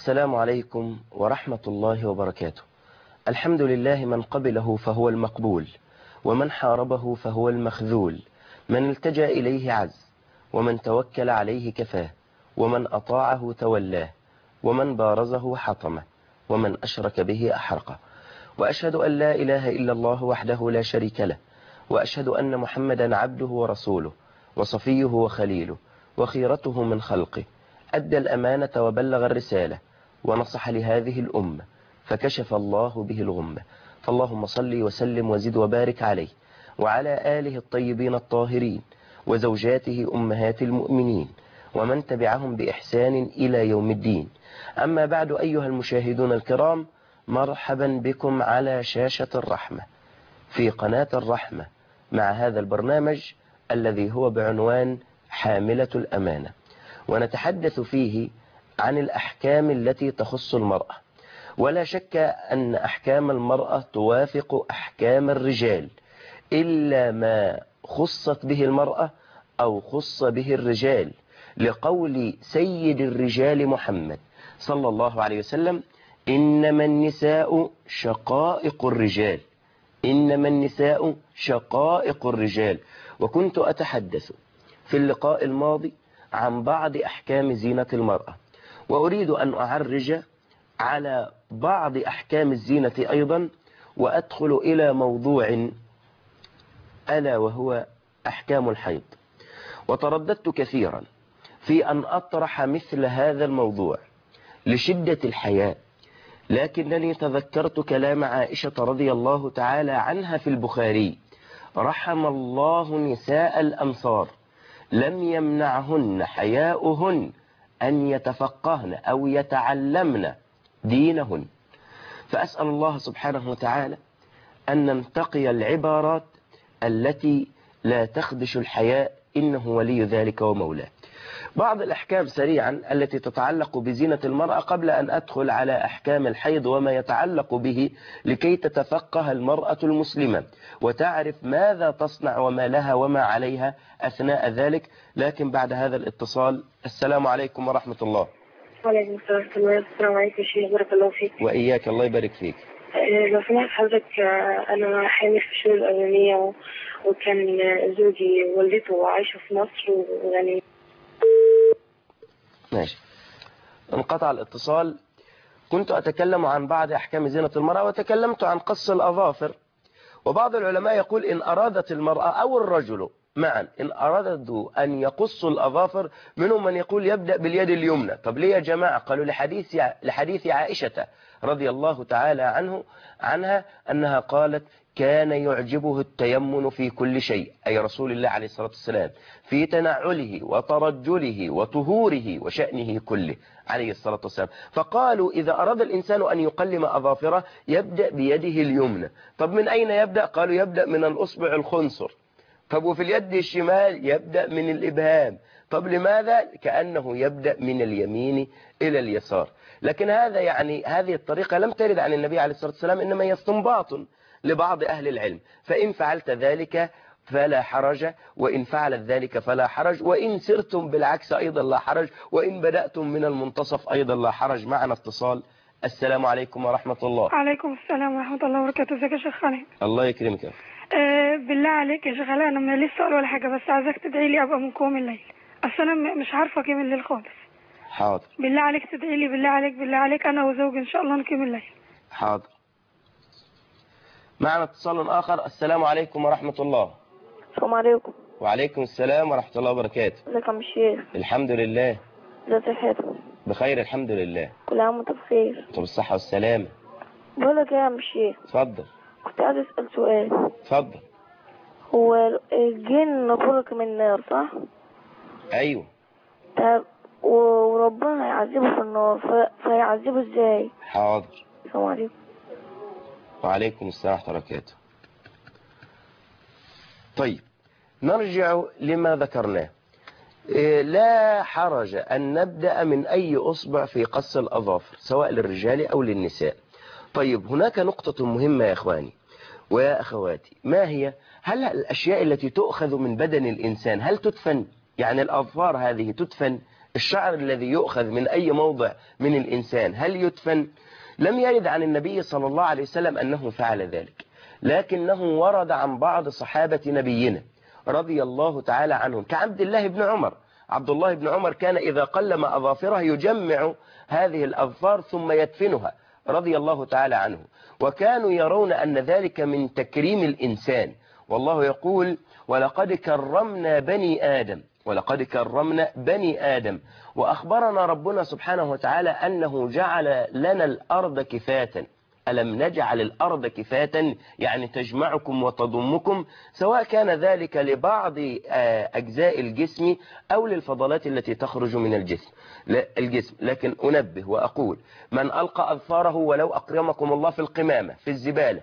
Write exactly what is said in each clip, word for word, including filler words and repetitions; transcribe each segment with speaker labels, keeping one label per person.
Speaker 1: السلام عليكم ورحمة الله وبركاته. الحمد لله من قبله فهو المقبول، ومن حاربه فهو المخذول، من التجأ إليه عز، ومن توكل عليه كفاه، ومن أطاعه تولاه، ومن بارزه حطمه، ومن أشرك به أحرقه. وأشهد أن لا إله إلا الله وحده لا شريك له، وأشهد أن محمدا عبده ورسوله، وصفيه وخليله، وخيرته من خلقه. أدى الأمانة وبلغ الرسالة، ونصح لهذه الأمة، فكشف الله به الغمة. فاللهم صل وسلم وزد وبارك عليه وعلى آله الطيبين الطاهرين، وزوجاته أمهات المؤمنين، ومن تبعهم بإحسان إلى يوم الدين. أما بعد، أيها المشاهدون الكرام، مرحبا بكم على شاشة الرحمة في قناة الرحمة مع هذا البرنامج الذي هو بعنوان حاملة الأمانة، ونتحدث فيه عن الأحكام التي تخص المرأة. ولا شك أن أحكام المرأة توافق أحكام الرجال، إلا ما خصت به المرأة أو خص به الرجال، لقول سيد الرجال محمد صلى الله عليه وسلم: إنما النساء شقائق الرجال، إنما النساء شقائق الرجال. وكنت أتحدث في اللقاء الماضي عن بعض أحكام زينة المرأة، وأريد أن أعرج على بعض أحكام الزينة أيضا، وأدخل إلى موضوع ألا وهو أحكام الحيض. وترددت كثيرا في أن أطرح مثل هذا الموضوع لشدة الحياء، لكنني تذكرت كلام عائشة رضي الله تعالى عنها في البخاري: رحم الله نساء الأنصار لم يمنعهن حياؤهن أن يتفقهن أو يتعلمن دينهن. فأسأل الله سبحانه وتعالى أن ننتقي العبارات التي لا تخدش الحياء، إنه ولي ذلك ومولاه. بعض الأحكام سريعا التي تتعلق بزينة المرأة قبل أن أدخل على أحكام الحيض وما يتعلق به، لكي تتفقه المرأة المسلمة وتعرف ماذا تصنع وما لها وما عليها أثناء ذلك. لكن بعد هذا الاتصال، السلام عليكم ورحمة الله.
Speaker 2: وعليكم السلام ورحمة الله. السلام عليكم شيخ، بارك الله فيك.
Speaker 1: وإياك، الله يبارك فيك.
Speaker 2: لو سمحت حضرتك، أنا حامل في الشهور الأولانية، وكان زوجي والدته عايشة في مصر، ويعني
Speaker 1: ماشي، انقطع الاتصال. كنت أتكلم عن بعض أحكام زينة المرأة، وتكلمت عن قص الأظافر. وبعض العلماء يقول إن أرادت المرأة أو الرجل معا إن أرادوا أن يقصوا الأظافر، منهم من يقول يبدأ باليد اليمنى. طب ليه يا جماعة؟ قالوا لحديث لحديث عائشة رضي الله تعالى عنه عنها أنها قالت: كان يعجبه التيمن في كل شيء، أي رسول الله عليه الصلاة والسلام، في تنعله وترجله وطهوره وشأنه كله عليه الصلاة والسلام. فقالوا إذا أراد الإنسان أن يقلم أظافره يبدأ بيده اليمنى. طب من أين يبدأ؟ قالوا يبدأ من الأصبع الخنصر. طب وفي اليد الشمال يبدأ من الإبهام. طب لماذا؟ كأنه يبدأ من اليمين إلى اليسار. لكن هذا يعني هذه الطريقة لم ترد عن النبي عليه الصلاة والسلام، إنما هي استنباط لبعض أهل العلم. فإن فعلت ذلك فلا حرج، وإن فعلت ذلك فلا حرج، وإن سرتم بالعكس أيضا لا حرج، وإن بدأتم من المنتصف أيضا لا حرج. معنا اتصال. السلام عليكم ورحمة الله.
Speaker 3: وعليكم السلام ورحمة الله وبركاته. ازيك يا شيخ خالد؟
Speaker 1: الله يكرمك.
Speaker 3: أه بالله عليك يا شيخ خالد، أنا ماليش سؤال ولا حاجة، بس عايزك تدعي لي أبقى من قوم الليل. أصل أنا مش عارفة أقيم الليل خالص.
Speaker 1: حاضر.
Speaker 3: بالله عليك تدعي لي، بالله عليك بالله عليك، أنا وزوجي إن شاء الله نقيم الليل.
Speaker 1: حاضر. معنا اتصال آخر. السلام عليكم ورحمة الله.
Speaker 2: السلام عليكم.
Speaker 1: وعليكم السلام ورحمة الله وبركاته.
Speaker 2: ازيك يا عم الشيخ؟
Speaker 1: الحمد لله.
Speaker 2: ازيك صحتك؟
Speaker 1: بخير الحمد لله.
Speaker 2: كل عام وانت بخير.
Speaker 1: طب الصحة والسلامة.
Speaker 2: بقول لك ايه يا عم الشيخ؟
Speaker 1: اتفضل.
Speaker 2: كنت عايز اسال سؤال.
Speaker 1: اتفضل.
Speaker 2: هو الجن خلق من النار صح؟
Speaker 1: ايوه.
Speaker 2: طب وربنا هيعذبه في النار، ف... فهيعذبه ازاي؟
Speaker 1: حاضر.
Speaker 2: السلام عليكم.
Speaker 1: وعليكم السلام ورحمة الله وبركاته. طيب نرجع لما ذكرناه. لا حرج أن نبدأ من أي أصبع في قص الأظافر سواء للرجال أو للنساء. طيب هناك نقطة مهمة يا إخواني ويا أخواتي، ما هي؟ هل الأشياء التي تؤخذ من بدن الإنسان هل تدفن؟ يعني الأظفار هذه تدفن الشعر الذي يؤخذ من أي موضع من الإنسان هل يدفن؟ لم يرد عن النبي صلى الله عليه وسلم أنه فعل ذلك، لكنه ورد عن بعض صحابة نبينا رضي الله تعالى عنهم كعبد الله بن عمر. عبد الله بن عمر كان إذا قلم أظافره يجمع هذه الأظفار ثم يدفنها رضي الله تعالى عنه، وكانوا يرون أن ذلك من تكريم الإنسان. والله يقول ولقد كرمنا بني آدم ولقد كرمنا بني آدم وأخبرنا ربنا سبحانه وتعالى أنه جعل لنا الأرض كفاة. ألم نجعل الأرض كفاة يعني تجمعكم وتضمكم، سواء كان ذلك لبعض أجزاء الجسم أو للفضلات التي تخرج من الجسم الجسم لكن أنبه وأقول من ألقى أظفاره ولو أكرمكم الله في القمامة في الزبالة،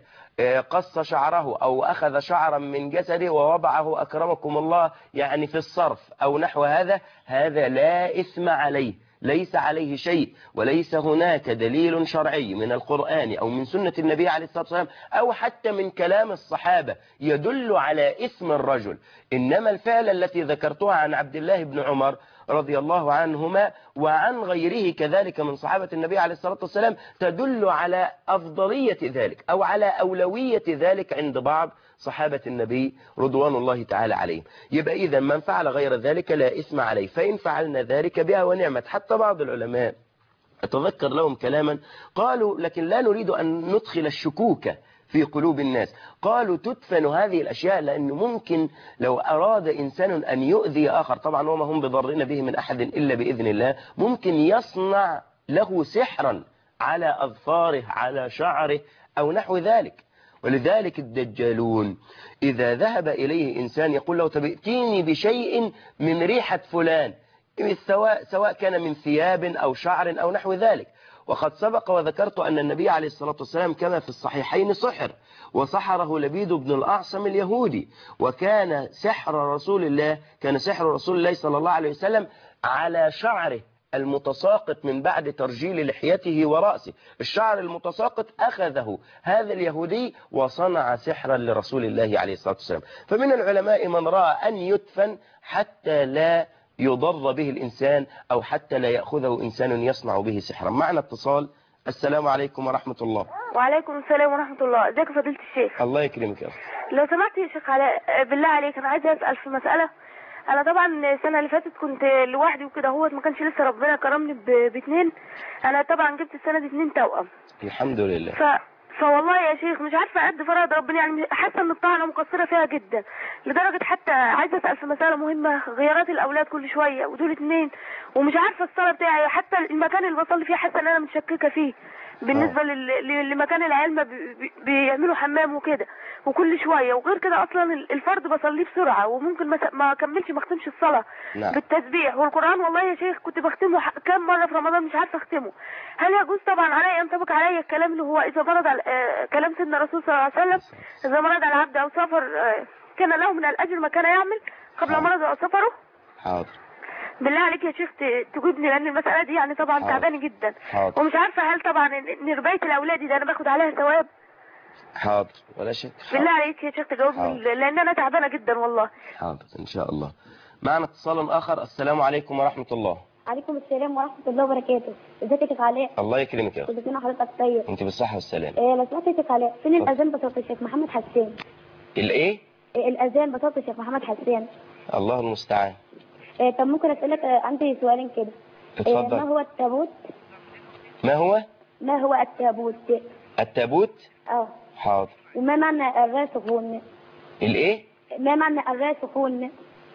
Speaker 1: قص شعره أو أخذ شعرا من جسده ووضعه أكرمكم الله يعني في الصرف أو نحو هذا، هذا لا إثم عليه، ليس عليه شيء، وليس هناك دليل شرعي من القرآن أو من سنة النبي عليه الصلاة والسلام أو حتى من كلام الصحابة يدل على إثم الرجل. إنما الفعل التي ذكرتها عن عبد الله بن عمر رضي الله عنهما وعن غيره كذلك من صحابة النبي عليه الصلاة والسلام تدل على أفضلية ذلك أو على أولوية ذلك عند بعض صحابة النبي رضوان الله تعالى عليهم. يبقى إذا من فعل غير ذلك لا إثم عليه، فإن فعلنا ذلك بها ونعمت. حتى بعض العلماء أتذكر لهم كلاما قالوا لكن لا نريد أن ندخل الشكوك في قلوب الناس، قالوا تدفن هذه الأشياء لأنه ممكن لو أراد إنسان أن يؤذي آخر، طبعا وما هم بضرنا به من أحد إلا بإذن الله، ممكن يصنع له سحرا على أظفاره على شعره أو نحو ذلك. ولذلك الدجالون إذا ذهب إليه إنسان يقول له تبئتيني بشيء من ريحة فلان، سواء سواء كان من ثياب أو شعر أو نحو ذلك. وقد سبق وذكرت أن النبي عليه الصلاة والسلام كما في الصحيحين سحر، وسحره لبيد بن الأعصم اليهودي، وكان سحر رسول الله كان سحر رسول الله صلى الله عليه وسلم على شعره المتساقط من بعد ترجيل لحيته ورأسه. الشعر المتساقط أخذه هذا اليهودي وصنع سحرا لرسول الله عليه الصلاة والسلام. فمن العلماء من رأى أن يدفن حتى لا يضر به الإنسان أو حتى لا يأخذه إنسان يصنع به سحرا. معنا اتصال. السلام عليكم ورحمة الله.
Speaker 4: وعليكم السلام ورحمة الله. ازيك يا فضيلة الشيخ؟
Speaker 1: الله يكرمك يا أخي.
Speaker 4: لو سمحت يا شيخ علاء بالله عليك أنا عايزة أسأل في مسألة. أنا طبعا السنة اللي فاتت كنت لوحدي وكده، هو ما كانش لسه ربنا كرمني باثنين. أنا طبعا جبت السنة دي اثنين توأم
Speaker 1: الحمد لله.
Speaker 4: ف... فوالله يا شيخ مش عارفة قد فرض ربنا، يعني حاسة ان الطاعة انا مقصرة فيها جدا، لدرجة حتى عايزة اسأل في مسألة مهمة، غيارات الاولاد كل شوية ودول اتنين، ومش عارفة الصلاة بتاعي حتى المكان اللي بصلي فيه حاسة ان انا متشككة فيه بالنسبة لل... لمكان العيال ما بي... بيعملوا حمام وكده وكل شوية. وغير كده اصلا الفرد بصليه بسرعة وممكن ما, ما اكملش ما اختمش الصلاة
Speaker 1: نعم.
Speaker 4: بالتسبيح والقرآن. والله يا شيخ كنت بختمه كام مرة في رمضان مش عارفة اختمه. هل يجوز طبعا علي ينطبق علي الكلام اللي هو اذا مرض على آه كلام سيدنا الرسول صلى الله عليه وسلم اذا مرض على عبد او سفر آه كان له من الاجر ما كان يعمل قبل مرضه او سفره؟
Speaker 1: حاضر.
Speaker 4: بالله عليك يا شيخ تجيبني لان المسألة دي يعني طبعا تعباني جدا.
Speaker 1: حاضر.
Speaker 4: ومش عارفة هل طبعا ان رباية الاولاد دي انا باخد عليها ثواب؟
Speaker 1: حاضر ولا شك.
Speaker 4: بالله عليك يا شيخ تجاوبني لان انا تعبانة جدا والله.
Speaker 1: حاضر ان شاء الله. معنا اتصال اخر. السلام عليكم ورحمة الله.
Speaker 5: عليكم السلام ورحمة الله وبركاته. ازيك يا شيخ علاء؟
Speaker 1: الله يكرمك يا اخي.
Speaker 5: كل سنة وحضرتك طيب.
Speaker 1: انت بالصحة والسلامة.
Speaker 5: ايه لو سمحت يا شيخ علاء فين الاذان بتاعت الشيخ محمد حسان؟
Speaker 1: الايه؟
Speaker 5: إيه الاذان بتاعت الشيخ محمد حسان.
Speaker 1: الله المستعان.
Speaker 5: إيه طب ممكن اسالك آه عندي سؤالين كده.
Speaker 1: اتفضل.
Speaker 5: إيه ما هو التابوت؟
Speaker 1: ما هو؟
Speaker 5: ما هو التابوت؟
Speaker 1: التابوت؟
Speaker 5: اه.
Speaker 1: حاضر.
Speaker 5: وما معنى الراسخون؟
Speaker 1: الايه؟
Speaker 5: ما معنى الراسخون؟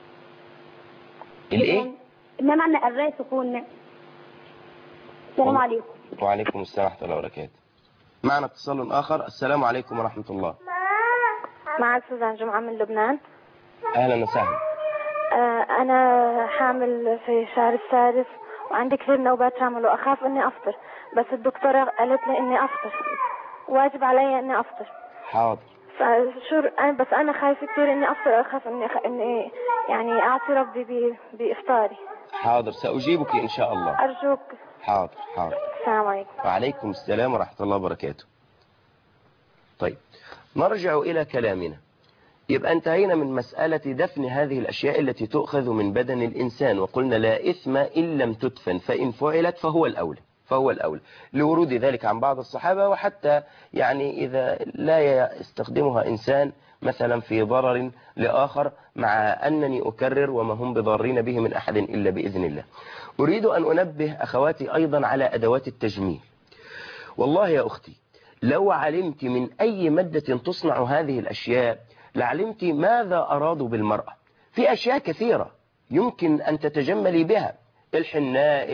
Speaker 1: الايه؟
Speaker 5: ما معنى الراسخون؟ السلام عليكم.
Speaker 1: وعليكم السلام ورحمة الله وبركاته. معنا اتصال آخر. السلام عليكم ورحمة الله.
Speaker 4: مع سوزان جمعة من لبنان.
Speaker 1: أهلا وسهلا.
Speaker 4: آه أنا حامل في شهر السادس وعندي كثير نوبات شامل وأخاف إني أفطر، بس الدكتورة قالت لي إني أفطر، واجب علي إني أفطر.
Speaker 1: حاضر.
Speaker 4: فشو أنا بس أنا خايفة كثير إني أفطر، أخاف إني خ... إني يعني أعطي ربي ب... بإفطاري.
Speaker 1: حاضر سأجيبك إن شاء الله.
Speaker 4: أرجوك.
Speaker 1: حاضر حاضر.
Speaker 4: السلام عليكم.
Speaker 1: وعليكم السلام ورحمة الله وبركاته. طيب نرجع إلى كلامنا. يبقى انتهينا من مسألة دفن هذه الأشياء التي تؤخذ من بدن الإنسان، وقلنا لا إثم إن لم تدفن، فإن فعلت فهو الأولى فهو الأولى لورود ذلك عن بعض الصحابة. وحتى يعني إذا لا يستخدمها إنسان مثلا في ضرر لآخر، مع أنني أكرر وما هم بضارين به من أحد إلا بإذن الله. أريد أن أنبه أخواتي أيضا على أدوات التجميل. والله يا أختي لو علمت من أي مادة تصنع هذه الأشياء لعلمت ماذا أرادوا بالمرأة. في أشياء كثيرة يمكن أن تتجملي بها، الحناء،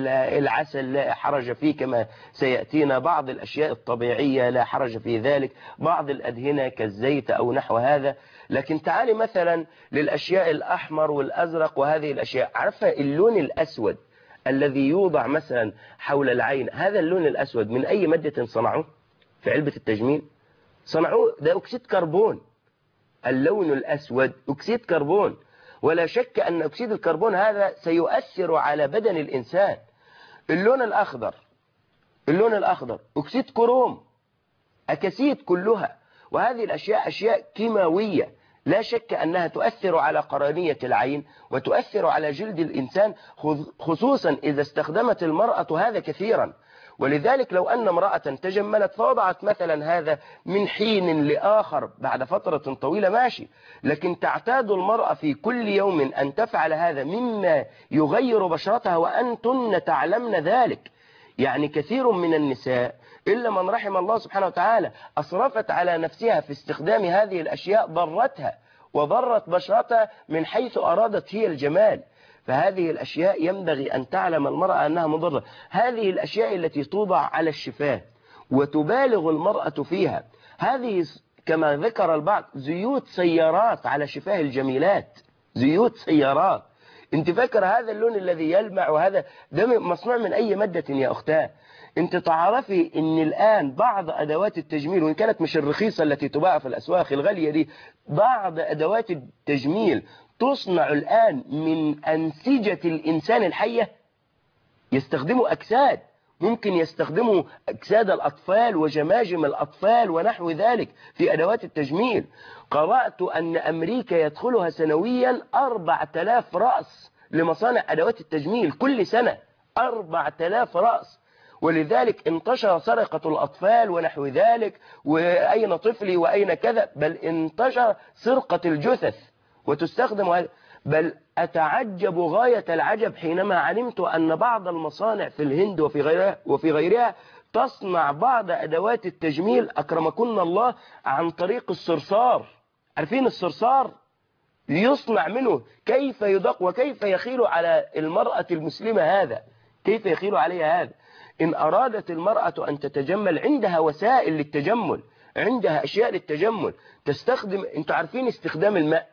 Speaker 1: العسل لا حرج فيه كما سيأتينا، بعض الأشياء الطبيعية لا حرج في ذلك، بعض الأدهنة كالزيت أو نحو هذا. لكن تعالي مثلا للأشياء الأحمر والأزرق وهذه الأشياء، عارفة اللون الأسود الذي يوضع مثلا حول العين، هذا اللون الأسود من أي مادة صنعوه في علبة التجميل؟ صنعوه ده أكسيد كربون. اللون الأسود أكسيد كربون، ولا شك أن أكسيد الكربون هذا سيؤثر على بدن الإنسان. اللون الأخضر اللون الأخضر أكسيد كروم، أكاسيد كلها، وهذه الأشياء أشياء كيماوية لا شك أنها تؤثر على قرنية العين وتؤثر على جلد الإنسان، خصوصا إذا استخدمت المرأة هذا كثيرا. ولذلك لو أن امرأة تجملت فوضعت مثلا هذا من حين لآخر بعد فترة طويلة ماشي، لكن تعتاد المرأة في كل يوم أن تفعل هذا مما يغير بشرتها، وأنتن تعلمن ذلك. يعني كثير من النساء إلا من رحم الله سبحانه وتعالى أصرفت على نفسها في استخدام هذه الأشياء، ضرتها وضرت بشرتها من حيث أرادت هي الجمال. فهذه الأشياء ينبغي أن تعلم المرأة أنها مضرة. هذه الأشياء التي توضع على الشفاه وتبالغ المرأة فيها، هذه كما ذكر البعض زيوت سيارات على شفاه الجميلات، زيوت سيارات. انت فاكر هذا اللون الذي يلمع وهذا ده مصنوع من أي مادة يا أختاه؟ انت تعرفي ان الآن بعض أدوات التجميل، وإن كانت مش الرخيصة التي تباع في الأسواق الغالية دي، بعض أدوات التجميل تصنع الآن من أنسجة الإنسان الحية. يستخدموا أجساد، ممكن يستخدموا أجساد الأطفال وجماجم الأطفال ونحو ذلك في أدوات التجميل. قرأت أن أمريكا يدخلها سنويا أربعة آلاف رأس لمصانع أدوات التجميل كل سنة، أربعة آلاف رأس. ولذلك انتشر سرقة الأطفال ونحو ذلك، وأين طفلي وأين كذا، بل انتشر سرقة الجثث وتستخدم هذا. بل أتعجب غاية العجب حينما علمت أن بعض المصانع في الهند وفي غيرها, وفي غيرها تصنع بعض أدوات التجميل أكرمكن الله عن طريق الصرصار. عارفين الصرصار؟ يصنع منه كيف يدق وكيف يخيل على المرأة المسلمة هذا، كيف يخيل عليها هذا. إن أرادت المرأة أن تتجمل عندها وسائل للتجمل، عندها أشياء للتجمل تستخدم. أنتوا عارفين استخدام الماء،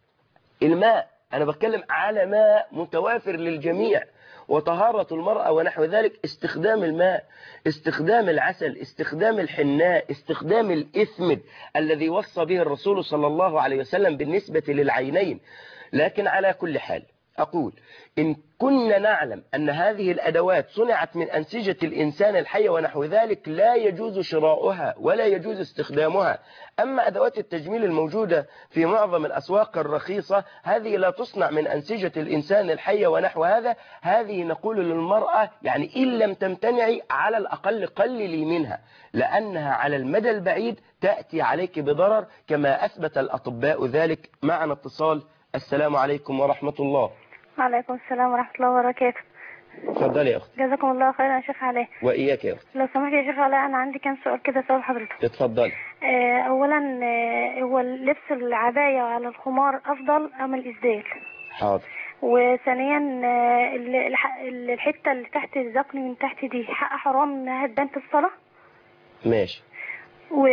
Speaker 1: الماء أنا بتكلم على ماء متوافر للجميع وطهارة المرأة ونحو ذلك. استخدام الماء، استخدام العسل، استخدام الحناء، استخدام الإثمد الذي وصى به الرسول صلى الله عليه وسلم بالنسبة للعينين. لكن على كل حال أقول إن كنا نعلم أن هذه الأدوات صنعت من أنسجة الإنسان الحي ونحو ذلك لا يجوز شراؤها ولا يجوز استخدامها. أما أدوات التجميل الموجودة في معظم الأسواق الرخيصة هذه لا تصنع من أنسجة الإنسان الحي ونحو هذا. هذه نقول للمرأة يعني إن لم تمتنعي على الأقل قللي منها، لأنها على المدى البعيد تأتي عليك بضرر كما أثبت الأطباء ذلك. معنا اتصال. السلام عليكم ورحمة الله.
Speaker 4: وعليكم السلام ورحمة الله وبركاته.
Speaker 1: اتفضلي يا أختي.
Speaker 4: جزاكم الله خيرا يا شيخ علاء.
Speaker 1: وإياك يا أختي.
Speaker 4: لو سمحت يا شيخ علاء أنا عندي كام سؤال كده سؤال حضرتك.
Speaker 1: اتفضلي.
Speaker 4: آه أولا آه هو لبس العباية على الخمار أفضل أم الإسدال؟
Speaker 1: حاضر.
Speaker 4: وثانيا آه الحتة اللي تحت الذقن من تحت دي حق حرام إنها تبان في الصلاة؟ ماشي. و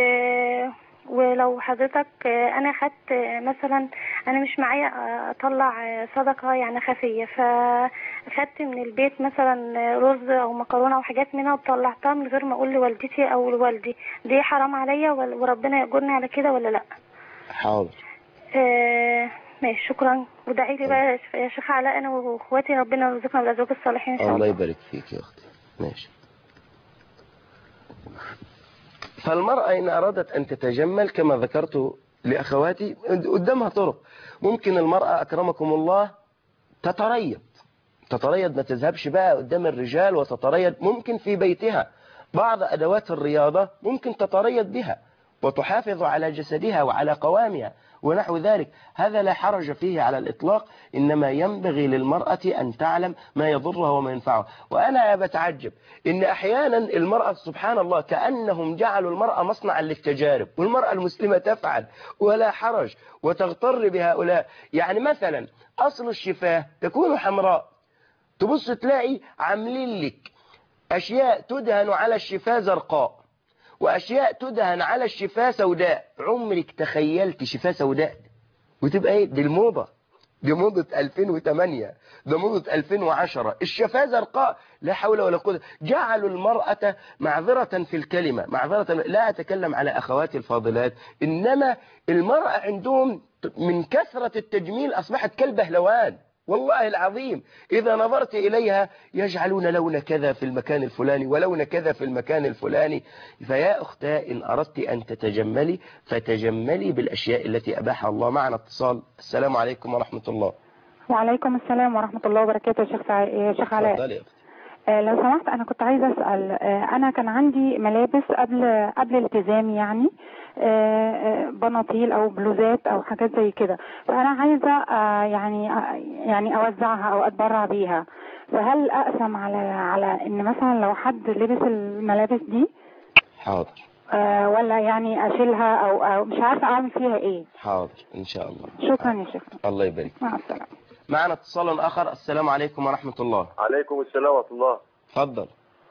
Speaker 4: ولو حضرتك انا خدت مثلا انا مش معايا اطلع صدقه يعني خفيه، فخدت من البيت مثلا رز او مكرونه او حاجات منها وطلعتها من غير ما اقول لوالدتي او لوالدي، دي حرام عليا وربنا يأجرني على كده ولا لا؟ حاضر. آه ماشي شكرا. ودعي لي بقى يا شيخ علاء انا واخواتي ربنا يرزقنا بالازواج الصالحين ان شاء الله.
Speaker 1: الله يبارك فيك يا اختي. ماشي. فالمرأة إن أرادت أن تتجمل كما ذكرت لأخواتي قدامها طرق. ممكن المرأة أكرمكم الله تتريض تتريض ما تذهبش بقى قدام الرجال وتتريض. ممكن في بيتها بعض أدوات الرياضة ممكن تتريض بها وتحافظ على جسدها وعلى قوامها ونحو ذلك. هذا لا حرج فيه على الإطلاق، إنما ينبغي للمرأة أن تعلم ما يضرها وما ينفعها. وأنا بتعجب إن أحيانا المرأة سبحان الله كأنهم جعلوا المرأة مصنعا للتجارب، والمرأة المسلمة تفعل ولا حرج وتغتر بهؤلاء. يعني مثلا أصل الشفاه تكون حمراء، تبص تلاقي عاملين لك أشياء تدهن على الشفاه زرقاء وأشياء تدهن على الشفاه سوداء. عمرك تخيلت شفاه سوداء؟ وتبقى ايه دي؟ الموضة دي موضة ألفين وثمانية، ده موضة ألفين وعشرة. الشفاه زرقاء، لا حول ولا قوة. جعلوا المرأة معذرة في الكلمة، معذرة، لا أتكلم على أخواتي الفاضلات، إنما المرأة عندهم من كثرة التجميل أصبحت كالبهلوان والله العظيم. إذا نظرت إليها يجعلون لون كذا في المكان الفلاني ولون كذا في المكان الفلاني. فيا أختاه إن أردت أن تتجملي فتجملي بالأشياء التي أباحها الله. معنا اتصال. السلام عليكم ورحمة الله.
Speaker 6: وعليكم السلام ورحمة الله وبركاته. يا شيخ يا شيخ علاء،
Speaker 1: اتفضلي يا أختي.
Speaker 6: آه لو سمحت أنا كنت عايزة أسأل. آه أنا كان عندي ملابس قبل قبل التزامي، يعني آه بناطيل أو بلوزات أو حاجات زي كده، فأنا عايزة آه يعني آه يعني أوزعها أو أتبرع بيها. فهل أقسم على على إن مثلا لو حد لبس الملابس دي
Speaker 1: حاضر
Speaker 6: آه ولا يعني أشيلها أو, أو مش عارفة أعمل فيها إيه؟
Speaker 1: حاضر إن شاء الله.
Speaker 6: شكرا يا شيخ.
Speaker 1: الله يبارك.
Speaker 6: مع السلامة.
Speaker 1: معنا اتصال آخر. السلام عليكم ورحمة الله.
Speaker 7: عليكم السلام ورحمة الله.
Speaker 1: اتفضل.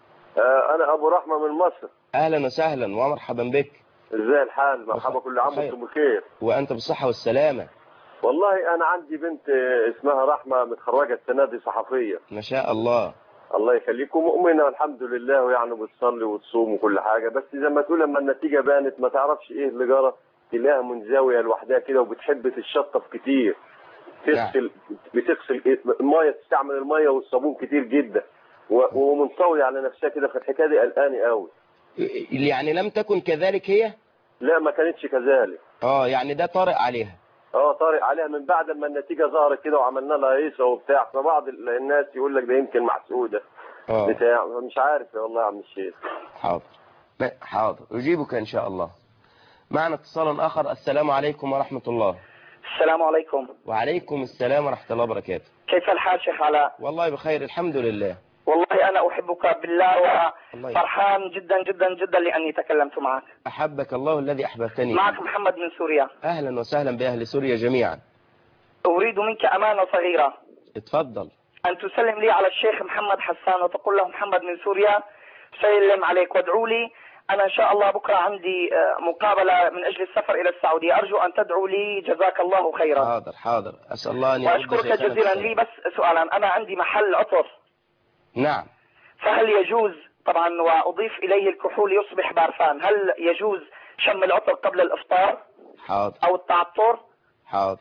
Speaker 7: آه أنا أبو رحمة من مصر.
Speaker 1: أهلا وسهلا ومرحبا بك.
Speaker 7: ازاي الحال؟ مرحبا، كل عام وانتم بخير.
Speaker 1: وأنت بالصحة والسلامة.
Speaker 7: والله أنا عندي بنت اسمها رحمة متخرجة السنة دي صحفية.
Speaker 1: ما شاء الله.
Speaker 7: الله يخليكم. مؤمنة الحمد لله، ويعني بتصلي وتصوم وكل حاجة، بس زي ما تقول لما النتيجة بانت ما تعرفش إيه اللي جرى، تلاقيها منزوية لوحدها كده وبتحب تتشطف كتير، تغسل بتغسل المية، تستعمل المية والصابون كتير جدا ومنطوية على نفسها كده. فالحكاية دي قلقاني قوي.
Speaker 1: يعني لم تكن كذلك هي؟
Speaker 7: لا ما كانتش كذلك.
Speaker 1: اه يعني ده طارئ عليها.
Speaker 7: اه طارئ عليها من بعد ما النتيجة ظهرت كده وعملنا لها هيصة وبتاع. فبعض الناس يقول لك ده يمكن محسودة بتاع، مش عارف والله يا عم الشيخ.
Speaker 1: حاضر حاضر أجيبك إن شاء الله. معنا اتصال آخر. السلام عليكم ورحمة الله.
Speaker 8: السلام عليكم.
Speaker 1: وعليكم السلام ورحمة الله وبركاته.
Speaker 8: كيف الحال شيخ علاء؟
Speaker 1: والله بخير الحمد لله.
Speaker 8: والله أنا أحبك بالله وفرحان جدا جدا جدا لأني تكلمت معك.
Speaker 1: أحبك الله الذي أحببتني.
Speaker 8: معك محمد من سوريا.
Speaker 1: أهلا وسهلا بأهل سوريا جميعا.
Speaker 8: أريد منك أمانة صغيرة.
Speaker 1: اتفضل.
Speaker 8: أن تسلم لي على الشيخ محمد حسان وتقول له محمد من سوريا سلم عليك وادعوا لي. أنا إن شاء الله بكرة عندي مقابلة من أجل السفر إلى السعودية، أرجو أن تدعو لي جزاك الله خيرا.
Speaker 1: حاضر حاضر. أسأل الله أن يرد
Speaker 8: وأشكرك جزيلا. لي بس سؤالا، أنا عندي محل عطر.
Speaker 1: نعم.
Speaker 8: فهل يجوز طبعا وأضيف إليه الكحول يصبح بارفان، هل يجوز شم العطر قبل الإفطار؟
Speaker 1: حاضر.
Speaker 8: أو التعطر؟
Speaker 1: حاضر.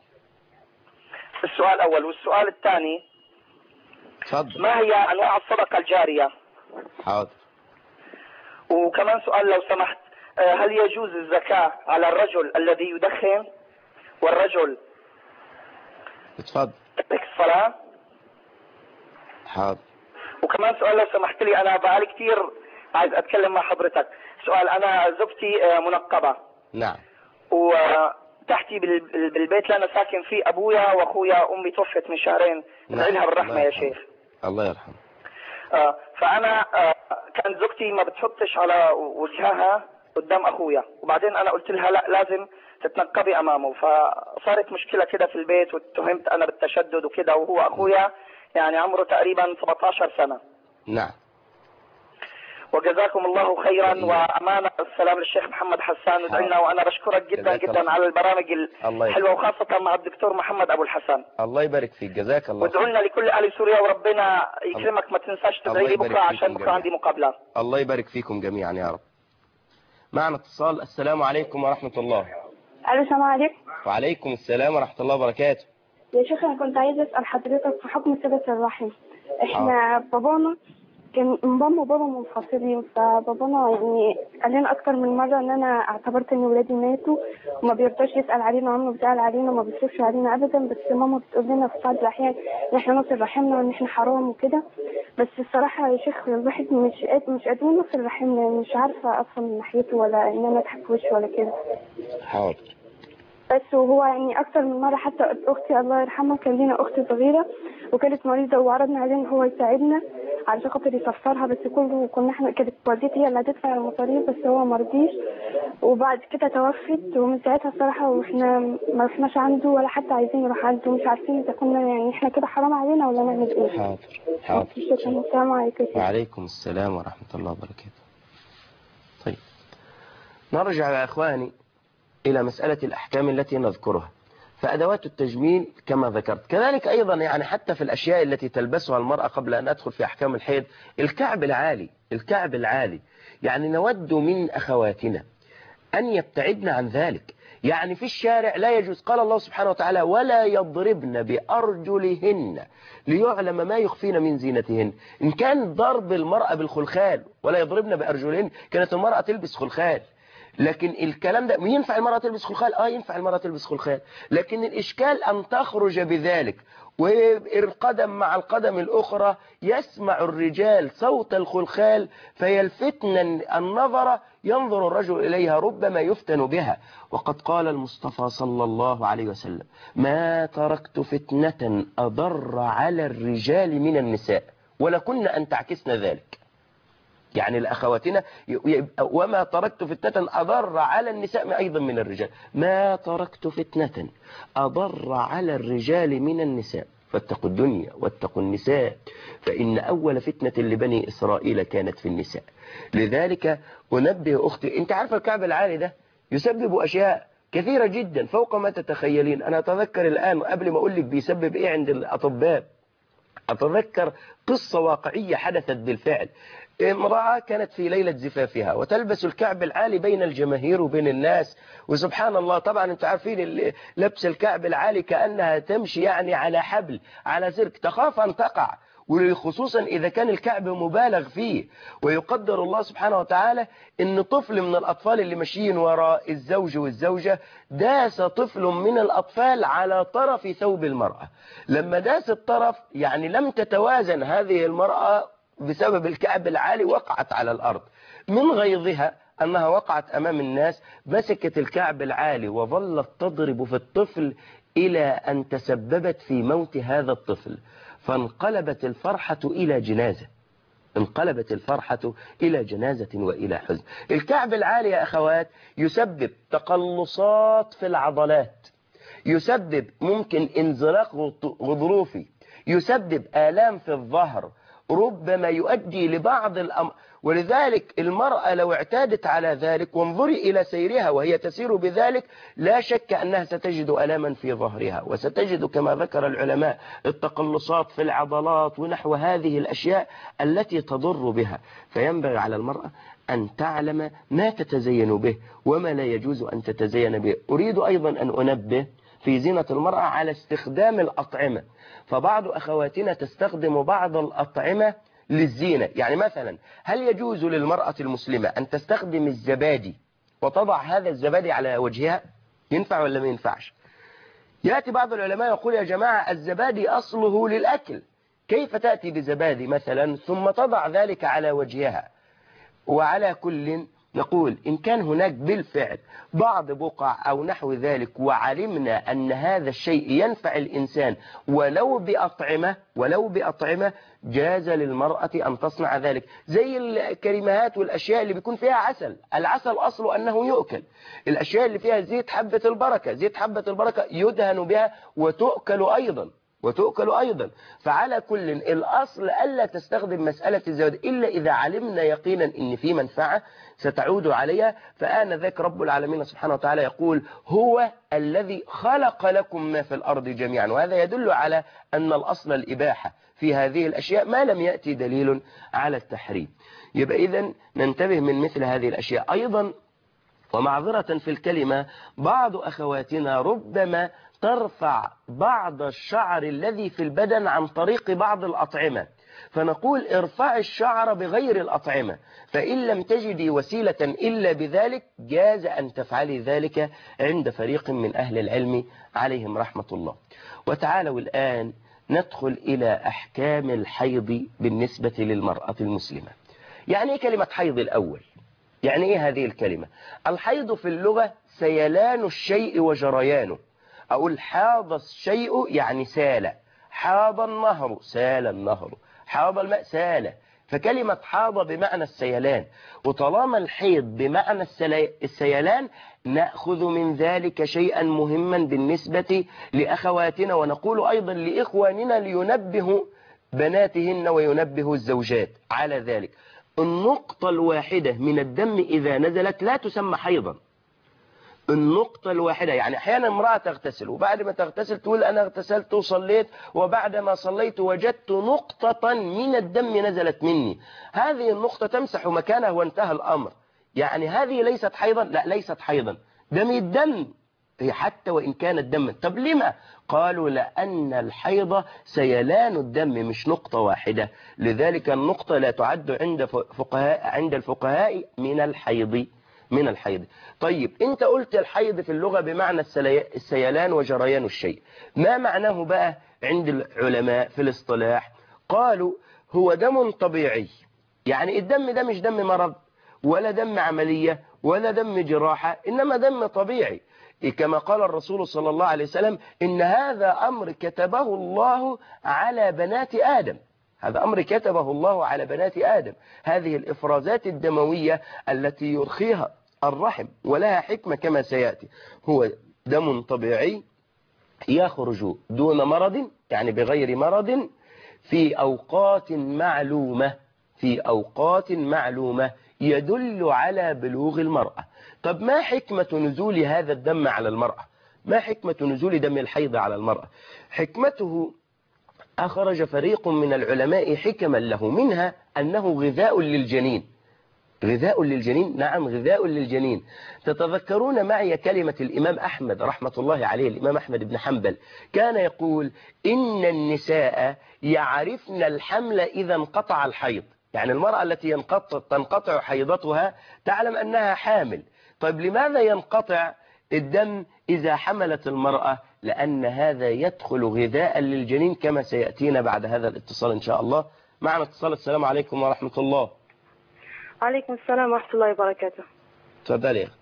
Speaker 8: السؤال الأول. والسؤال الثاني،
Speaker 1: تفضل.
Speaker 8: ما هي أنواع الصدقة الجارية؟
Speaker 1: حاضر.
Speaker 8: وكمان سؤال لو سمحت، هل يجوز الزكاة على الرجل الذي يدخن والرجل
Speaker 1: اتفضل.
Speaker 8: يترك الصلاة؟
Speaker 1: حاضر.
Speaker 8: وكمان سؤال لو سمحت لي، أنا بقالي كتير عايز أتكلم مع حضرتك. سؤال، أنا زوجتي منقبة.
Speaker 1: نعم.
Speaker 8: وتحتي بالبيت اللي أنا ساكن فيه أبويا وأخويا، أمي توفت من شهرين. ادعي لها بالرحمة يا شيخ.
Speaker 1: الله يرحمه.
Speaker 8: آه فأنا آه كانت زوجتي ما بتحطش على وجهها قدام أخويا، وبعدين أنا قلت لها لا لازم تتنقبي أمامه، فصارت مشكلة كده في البيت واتهمت أنا بالتشدد وكده، وهو أخويا يعني عمره تقريبا سبعة عشر سنة.
Speaker 1: نعم.
Speaker 8: وجزاكم الله خيرا وأمانة. السلام للشيخ محمد حسان ودعينا. وأنا بشكرك جدا جدا الله. على البرامج الحلوة وخاصة مع الدكتور محمد أبو الحسن.
Speaker 1: الله يبارك فيك. جزاك الله.
Speaker 8: وادعوا لنا لكل أهل سوريا وربنا يكرمك. ما تنساش تدعي لي بكرة عشان بكرة عندي مقابلة.
Speaker 1: الله يبارك فيكم جميعا يا رب. معنا اتصال. السلام عليكم ورحمة الله.
Speaker 5: الو السلام عليكم.
Speaker 1: وعليكم السلام ورحمة الله وبركاته.
Speaker 5: يا شيخ أنا كنت عايزة أسأل حضرتك في حكم صلة الرحم. إحنا بابانا كان ماما وبابا منفصلين، فبابانا يعني قال لنا اكتر من مره ان انا اعتبرت ان ولادي ماتوا وما بيرضاش يسال علينا، عمره بيسال علينا وما بيصرفش علينا ابدا. بس ماما بتقول لنا في بعض الاحيان ان احنا نصل رحمنا وان احنا حرام وكده. بس الصراحه يا شيخ الواحد مش قادر مش قادر نصل رحمنا، مش عارفه اصلا من ناحيته ولا ان انا اضحك في وشه ولا كده.
Speaker 1: حاضر.
Speaker 5: بس وهو يعني اكتر من مره، حتى اختي الله يرحمها كان لينا اخت صغيره وكانت مريضه وعرضنا عليه ان هو يساعدنا علشان خاطر يسفرها، بس كله كنا احنا كانت والدتي هي اللي هتدفع المصاريف بس هو ما رضيش. وبعد كده توفت، ومن ساعتها الصراحه واحنا ما رحناش عنده ولا حتى عايزين نروح عنده، مش عارفين اذا كنا يعني احنا كده حرام علينا ولا نعمل ايه.
Speaker 1: حاضر حاضر.
Speaker 5: شكرا. السلام عليكم.
Speaker 1: وعليكم السلام ورحمه الله وبركاته. طيب نرجع يا اخواني إلى مسألة الأحكام التي نذكرها. فأدوات التجميل كما ذكرت، كذلك أيضا يعني حتى في الأشياء التي تلبسها المرأة قبل أن أدخل في أحكام الحيض، الكعب العالي الكعب العالي يعني نود من أخواتنا أن يبتعدن عن ذلك. يعني في الشارع لا يجوز، قال الله سبحانه وتعالى ولا يضربن بأرجلهن ليعلم ما يخفين من زينتهن. إن كان ضرب المرأة بالخلخال ولا يضربن بأرجلهن كانت المرأة تلبس خلخال، لكن الكلام ده ينفع المرأة تلبس خلخال؟ اه ينفع المرأة تلبس خلخال، لكن الإشكال أن تخرج بذلك والقدم مع القدم الأخرى يسمع الرجال صوت الخلخال فيلفتن النظر، ينظر الرجل إليها ربما يفتن بها. وقد قال المصطفى صلى الله عليه وسلم ما تركت فتنة أضر على الرجال من النساء ولكن أن تعكسن ذلك. يعني لأخواتنا وما تركت فتنة أضر على النساء أيضا من الرجال، ما تركت فتنة أضر على الرجال من النساء فاتقوا الدنيا واتقوا النساء فإن أول فتنة لبني إسرائيل كانت في النساء. لذلك أنبه أختي، أنت عارفة الكعب العالي ده يسبب أشياء كثيرة جدا فوق ما تتخيلين. أنا أتذكر الآن قبل ما أقول لك بيسبب إيه عند الأطباء، أتذكر قصة واقعية حدثت بالفعل. امرأة كانت في ليلة زفافها وتلبس الكعب العالي بين الجماهير وبين الناس، وسبحان الله طبعا انت عارفين لبس الكعب العالي كأنها تمشي يعني على حبل على سلك، تخاف أن تقع، وخصوصا إذا كان الكعب مبالغ فيه. ويقدر الله سبحانه وتعالى إن طفل من الأطفال اللي ماشيين وراء الزوج والزوجة داس طفل من الأطفال على طرف ثوب المرأة. لما داس الطرف يعني لم تتوازن هذه المرأة بسبب الكعب العالي، وقعت على الأرض. من غيظها أنها وقعت أمام الناس مسكت الكعب العالي وظلت تضرب في الطفل إلى أن تسببت في موت هذا الطفل، فانقلبت الفرحة إلى جنازة انقلبت الفرحة إلى جنازة وإلى حزن. الكعب العالي يا أخوات يسبب تقلصات في العضلات، يسبب ممكن انزلاق غضروفي، يسبب آلام في الظهر، ربما يؤدي لبعض الأمر. ولذلك المرأة لو اعتادت على ذلك وانظري إلى سيرها وهي تسير بذلك لا شك أنها ستجد ألاما في ظهرها، وستجد كما ذكر العلماء التقلصات في العضلات ونحو هذه الأشياء التي تضر بها. فينبغي على المرأة أن تعلم ما تتزين به وما لا يجوز أن تتزين به. أريد أيضا أن أنبه في زينة المرأة على استخدام الأطعمة. فبعض أخواتنا تستخدم بعض الأطعمة للزينة. يعني مثلا هل يجوز للمرأة المسلمة أن تستخدم الزبادي وتضع هذا الزبادي على وجهها؟ ينفع ولا ما ينفعش؟ يأتي بعض العلماء يقول يا جماعة الزبادي أصله للأكل، كيف تأتي بزبادي مثلا ثم تضع ذلك على وجهها؟ وعلى كل نقول إن كان هناك بالفعل بعض بقع أو نحو ذلك وعلمنا أن هذا الشيء ينفع الإنسان ولو بأطعمة ولو بأطعمة جاز للمرأة أن تصنع ذلك. زي الكريمات والأشياء اللي بيكون فيها عسل، العسل أصله أنه يؤكل. الأشياء اللي فيها زيت حبة البركة، زيت حبة البركة يدهن بها وتؤكل أيضا وتؤكل أيضا. فعلى كل الأصل ألا تستخدم مسألة الزواج إلا إذا علمنا يقينا إن في منفعة ستعود عليها. فآن ذاك رب العالمين سبحانه وتعالى يقول هو الذي خلق لكم ما في الأرض جميعا، وهذا يدل على أن الأصل الإباحة في هذه الأشياء ما لم يأتي دليل على التحريم. يبقى إذن ننتبه من مثل هذه الأشياء. أيضا ومعذرة في الكلمة بعض أخواتنا ربما ترفع بعض الشعر الذي في البدن عن طريق بعض الأطعمة، فنقول ارفع الشعر بغير الأطعمة، فإن لم تجدي وسيلة إلا بذلك جاز أن تفعلي ذلك عند فريق من أهل العلم عليهم رحمة الله. وتعالوا الآن ندخل إلى أحكام الحيض بالنسبة للمرأة المسلمة. يعني إيه كلمة حيض الأول؟ يعني إيه هذه الكلمة؟ الحيض في اللغة سيلان الشيء وجريانه. أقول حاض الشيء يعني سال، حاض النهر سال النهر، حاض الماء سال، فكلمة حاض بمعنى السيلان. وطالما الحيض بمعنى السيلان نأخذ من ذلك شيئا مهما بالنسبة لأخواتنا، ونقول أيضا لإخواننا لينبهوا بناتهن وينبهوا الزوجات على ذلك. النقطة الواحدة من الدم إذا نزلت لا تسمى حيضا. النقطة الواحدة، يعني أحيانا امرأة تغتسل وبعد ما تغتسل تقول أنا اغتسلت وصليت وبعد ما صليت وجدت نقطة من الدم نزلت مني، هذه النقطة تمسح مكانها وانتهى الأمر. يعني هذه ليست حيضا؟ لا، ليست حيضا، دم الدم هي حتى وإن كانت دما. طب لما؟ قالوا لأن الحيض سيلان الدم مش نقطة واحدة، لذلك النقطة لا تعد عند فقهاء عند الفقهاء من الحيض من الحيض. طيب انت قلت الحيض في اللغة بمعنى السيلان وجريان الشيء، ما معناه بقى عند العلماء في الاصطلاح؟ قالوا هو دم طبيعي، يعني الدم ده مش دم مرض ولا دم عملية ولا دم جراحة، إنما دم طبيعي، كما قال الرسول صلى الله عليه وسلم إن هذا أمر كتبه الله على بنات آدم، هذا أمر كتبه الله على بنات آدم. هذه الإفرازات الدموية التي يرخيها الرحم ولها حكمة كما سيأتي، هو دم طبيعي يخرج دون مرض، يعني بغير مرض، في أوقات معلومة في أوقات معلومة يدل على بلوغ المرأة. طب ما حكمة نزول هذا الدم على المرأة؟ ما حكمة نزول دم الحيض على المرأة؟ حكمته أخرج فريق من العلماء حكما له، منها أنه غذاء للجنين. غذاء للجنين، نعم غذاء للجنين. تتذكرون معي كلمة الإمام أحمد رحمة الله عليه، الإمام أحمد بن حنبل كان يقول إن النساء يعرفن الحمل إذا انقطع الحيض، يعني المرأة التي ينقطع تنقطع حيضتها تعلم أنها حامل. طيب لماذا ينقطع الدم إذا حملت المرأة؟ لأن هذا يدخل غذاء للجنين كما سيأتينا بعد هذا الاتصال إن شاء الله. معنا اتصال. السلام عليكم ورحمة الله.
Speaker 2: عليكم السلام ورحمة الله وبركاته.
Speaker 1: تفضلي يا أختي.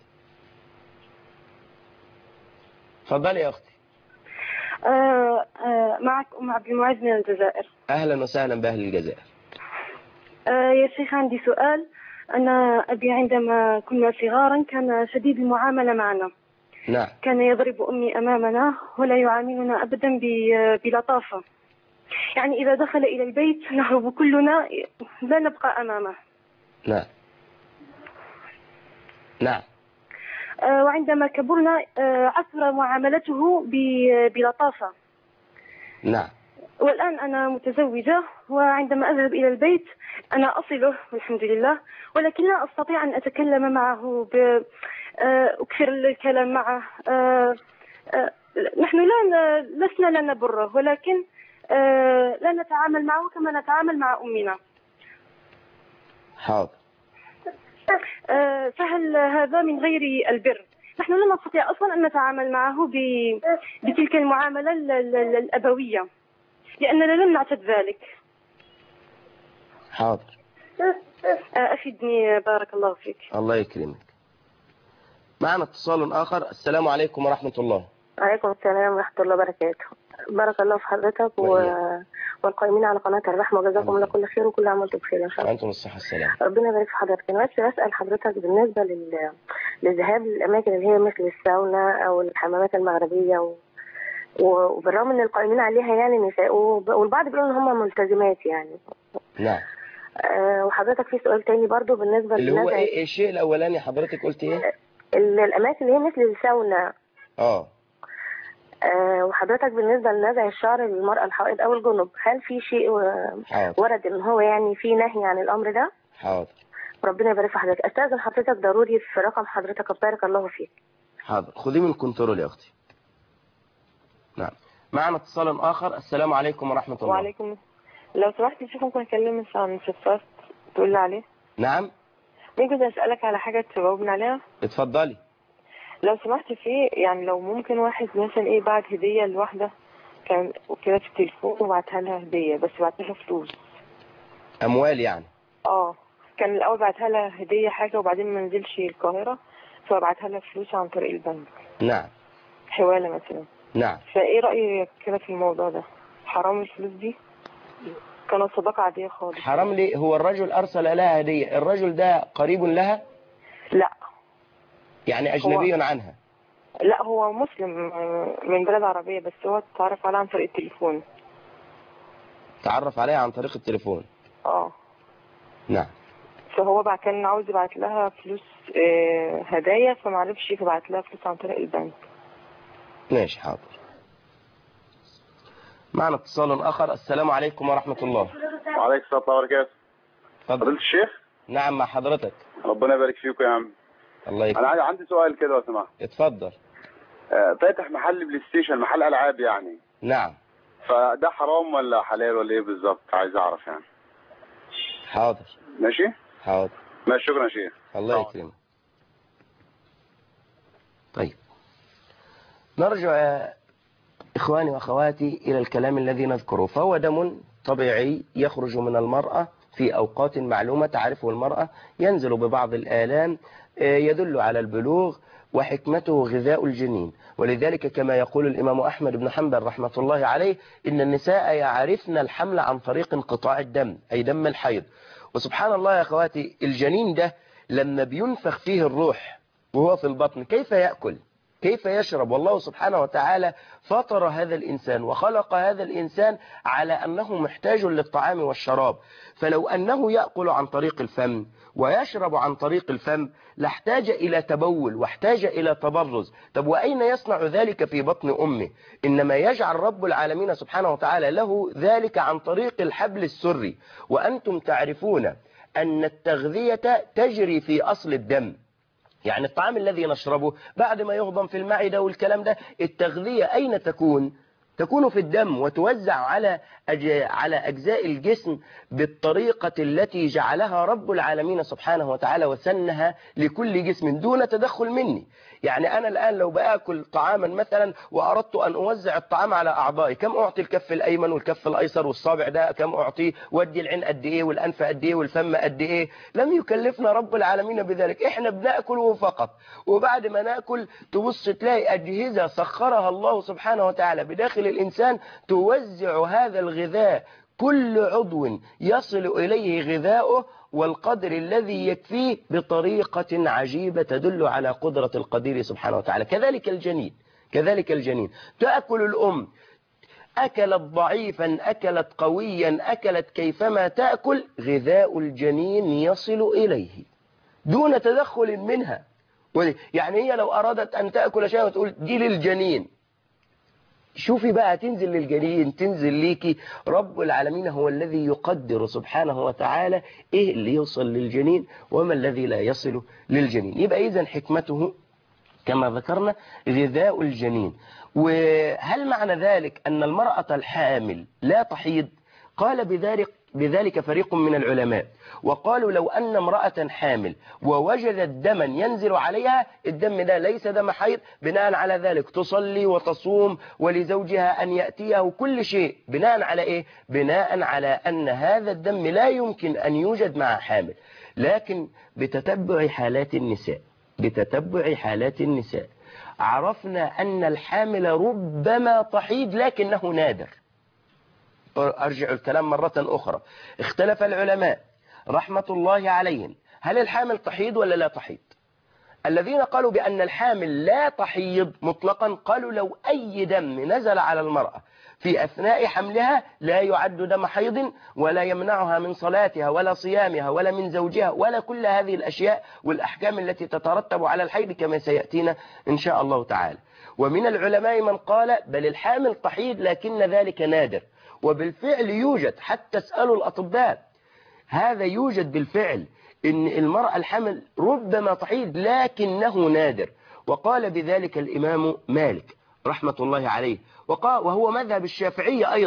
Speaker 1: تفضلي يا أختي.
Speaker 2: آه آه معك أم عبد المعز من الجزائر.
Speaker 1: أهلا وسهلا بأهل الجزائر.
Speaker 2: آه يا شيخ عندي سؤال. أنا أبي عندما كنا صغارا كان شديد المعاملة معنا.
Speaker 1: نعم.
Speaker 2: كان يضرب أمي أمامنا ولا يعاملنا أبدا بلطافة، يعني إذا دخل إلى البيت نهرب كلنا لا نبقى أمامه.
Speaker 1: نعم نعم.
Speaker 2: آه وعندما كبرنا آه عثر معاملته بلطافة.
Speaker 1: نعم.
Speaker 2: والآن أنا متزوجة، وعندما أذهب إلى البيت أنا أصله والحمد لله، ولكن لا أستطيع أن أتكلم معه ب أكثر الكلام معه. نحن لا لسنا لا نبره، ولكن لا نتعامل معه كما نتعامل مع أمنا.
Speaker 1: حاضر.
Speaker 2: فهل هذا من غير البر؟ نحن لا نستطيع أصلا أن نتعامل معه بتلك المعاملة الأبوية لأننا لم نعتد ذلك.
Speaker 1: حاضر.
Speaker 2: أفيدني بارك الله فيك.
Speaker 1: الله يكرمك. معنا اتصال آخر. السلام عليكم ورحمة الله.
Speaker 9: وعليكم السلام ورحمة الله وبركاته. بارك الله في حضرتك و... والقائمين على قناة الرحمة، وجزاكم الله كل خير وكل عام وانتم بخير إن شاء الله.
Speaker 1: وأنتم الصحة والسلام.
Speaker 9: ربنا يبارك في حضرتك. أنا بس بسأل حضرتك بالنسبة لل... للذهاب للأماكن اللي هي مثل الساونا أو الحمامات المغربية و... وبالرغم ان القائمين عليها يعني نساء، والبعض بيقولوا ان هم ملتزمات يعني.
Speaker 1: نعم.
Speaker 9: أه وحضرتك في سؤال تاني برضو بالنسبه
Speaker 1: اللي هو ايه الشيء الاولاني حضرتك قلت ايه؟
Speaker 9: الاماكن اللي هي مثل الساونا.
Speaker 1: اه
Speaker 9: أه وحضرتك بالنسبه لنزع الشعر للمراه الحائض او الجنب، هل في شيء ورد ان هو يعني في نهي عن الامر ده؟
Speaker 1: حاضر.
Speaker 9: ربنا يبارك في حضرتك. استاذن حضرتك ضروري في رقم حضرتك، بارك الله فيك.
Speaker 1: حاضر، خذي من كنترول يا اختي. نعم. معنا اتصال آخر. السلام عليكم ورحمة الله.
Speaker 10: وعليكم لو سمحت يا شيخ ممكن اكلم عن صفات تقول لي عليه؟
Speaker 1: نعم.
Speaker 10: ممكن اسالك على حاجه تجاوبني عليها؟
Speaker 1: اتفضلي.
Speaker 10: لو سمحت في يعني لو ممكن واحد مثلا ايه بعت هديه لواحده كان كده في التليفون وبعتها لها هديه بس بعتها لها فلوس.
Speaker 1: اموال يعني؟
Speaker 10: اه كان الاول بعتها لها هديه حاجه وبعدين ما نزلش القاهره فبعتها لها فلوس عن طريق البنك.
Speaker 1: نعم.
Speaker 10: حواله مثلا.
Speaker 1: نعم.
Speaker 10: فايه رايك كده في الموضوع ده؟ حرام الفلوس دي؟ كانت صداقه عاديه خالص.
Speaker 1: حرام ليه؟ هو الرجل ارسل لها هديه، الرجل ده قريب لها؟
Speaker 10: لا.
Speaker 1: يعني اجنبي عنها؟
Speaker 10: لا هو مسلم من بلد عربيه بس هو اتعرف عليها عن طريق التليفون.
Speaker 1: تعرف عليها عن طريق التليفون؟
Speaker 10: اه.
Speaker 1: نعم.
Speaker 10: فهو بقى كان عاوز يبعت لها فلوس اه هدايا فمعرفش فبعت لها فلوس عن طريق البنك.
Speaker 1: ماشي حاضر. معنا اتصال اخر. السلام عليكم ورحمه الله.
Speaker 11: وعليكم السلام ورحمه الله وبركاته.
Speaker 1: فضل.
Speaker 11: فضيلة الشيخ.
Speaker 1: نعم مع حضرتك.
Speaker 11: ربنا يبارك فيكم يا عم.
Speaker 1: الله يكرمك.
Speaker 11: انا عندي سؤال كده لو سمحت.
Speaker 1: اتفضل.
Speaker 11: آه فاتح محل بلاي ستيشن، محل العاب يعني.
Speaker 1: نعم.
Speaker 11: فده حرام ولا حلال ولا ايه بالظبط؟ عايز اعرف يعني.
Speaker 1: حاضر.
Speaker 11: ماشي.
Speaker 1: حاضر.
Speaker 11: ماشي شكرا يا شيخ.
Speaker 1: الله يكرمك. طيب نرجع إخواني وأخواتي إلى الكلام الذي نذكره. فهو دم طبيعي يخرج من المرأة في أوقات معلومة تعرفه المرأة، ينزل ببعض الآلام يدل على البلوغ، وحكمته غذاء الجنين. ولذلك كما يقول الإمام أحمد بن حنبل رحمة الله عليه إن النساء يعرفن الحمل عن طريق انقطاع الدم، أي دم الحيض. وسبحان الله يا أخواتي الجنين ده لما بينفخ فيه الروح وهو في البطن كيف يأكل؟ كيف يشرب؟ والله سبحانه وتعالى فطر هذا الإنسان وخلق هذا الإنسان على أنه محتاج للطعام والشراب، فلو أنه يأكل عن طريق الفم ويشرب عن طريق الفم لاحتاج إلى تبول واحتاج إلى تبرز. طب وأين يصنع ذلك في بطن أمه؟ إنما يجعل رب العالمين سبحانه وتعالى له ذلك عن طريق الحبل السري. وأنتم تعرفون أن التغذية تجري في أصل الدم، يعني الطعام الذي نشربه بعد ما يهضم في المعدة والكلام ده، التغذية أين تكون؟ تكون في الدم وتوزع على على أجزاء الجسم بالطريقة التي جعلها رب العالمين سبحانه وتعالى وسنها لكل جسم دون تدخل مني. يعني أنا الآن لو بأكل طعاما مثلا وأردت أن أوزع الطعام على أعضائي، كم أعطي الكف الأيمن والكف الأيسر والصابع ده كم أعطيه، وادي العين قد إيه والأنف قد إيه والفم قد إيه؟ لم يكلفنا رب العالمين بذلك، إحنا بنأكله فقط. وبعد ما نأكل تبص تلاقي أجهزة سخرها الله سبحانه وتعالى بداخل الإنسان توزع هذا الغذاء، كل عضو يصل إليه غذاؤه والقدر الذي يكفيه بطريقة عجيبة تدل على قدرة القدير سبحانه وتعالى. كذلك الجنين، كذلك الجنين تأكل الأم، أكلت ضعيفا أكلت قويا أكلت كيفما تأكل، غذاء الجنين يصل إليه دون تدخل منها. يعني هي لو أرادت أن تأكل شيء وتقول دي للجنين، شوفي بقى تنزل للجنين تنزل ليكي. رب العالمين هو الذي يقدر سبحانه وتعالى ايه اللي يوصل للجنين وما الذي لا يصل للجنين. يبقى اذا حكمته كما ذكرنا غذاء الجنين. وهل معنى ذلك أن المرأة الحامل لا تحيض؟ قال بذلك بذلك فريق من العلماء، وقالوا لو أن امرأة حامل ووجدت دما ينزل عليها، الدم ده ليس دم حيض، بناء على ذلك تصلي وتصوم ولزوجها أن يأتيه كل شيء. بناء على إيه؟ بناء على أن هذا الدم لا يمكن أن يوجد مع حامل. لكن بتتبع حالات النساء بتتبع حالات النساء عرفنا أن الحامل ربما تحيض لكنه نادر. أرجع الكلام مرة أخرى، اختلف العلماء رحمة الله عليهم هل الحامل تحيض ولا لا تحيض. الذين قالوا بأن الحامل لا تحيض مطلقا قالوا لو أي دم نزل على المرأة في أثناء حملها لا يعد دم حيض ولا يمنعها من صلاتها ولا صيامها ولا من زوجها ولا كل هذه الأشياء والأحكام التي تترتب على الحيض كما سيأتينا إن شاء الله تعالى. ومن العلماء من قال بل الحامل تحيض لكن ذلك نادر، وبالفعل يوجد، حتى اسألوا الأطباء هذا يوجد بالفعل، إن المرأة الحامل ربما تحيض لكنه نادر. وقال بذلك الإمام مالك رحمة الله عليه، وقال وهو مذهب الشافعية أيضا،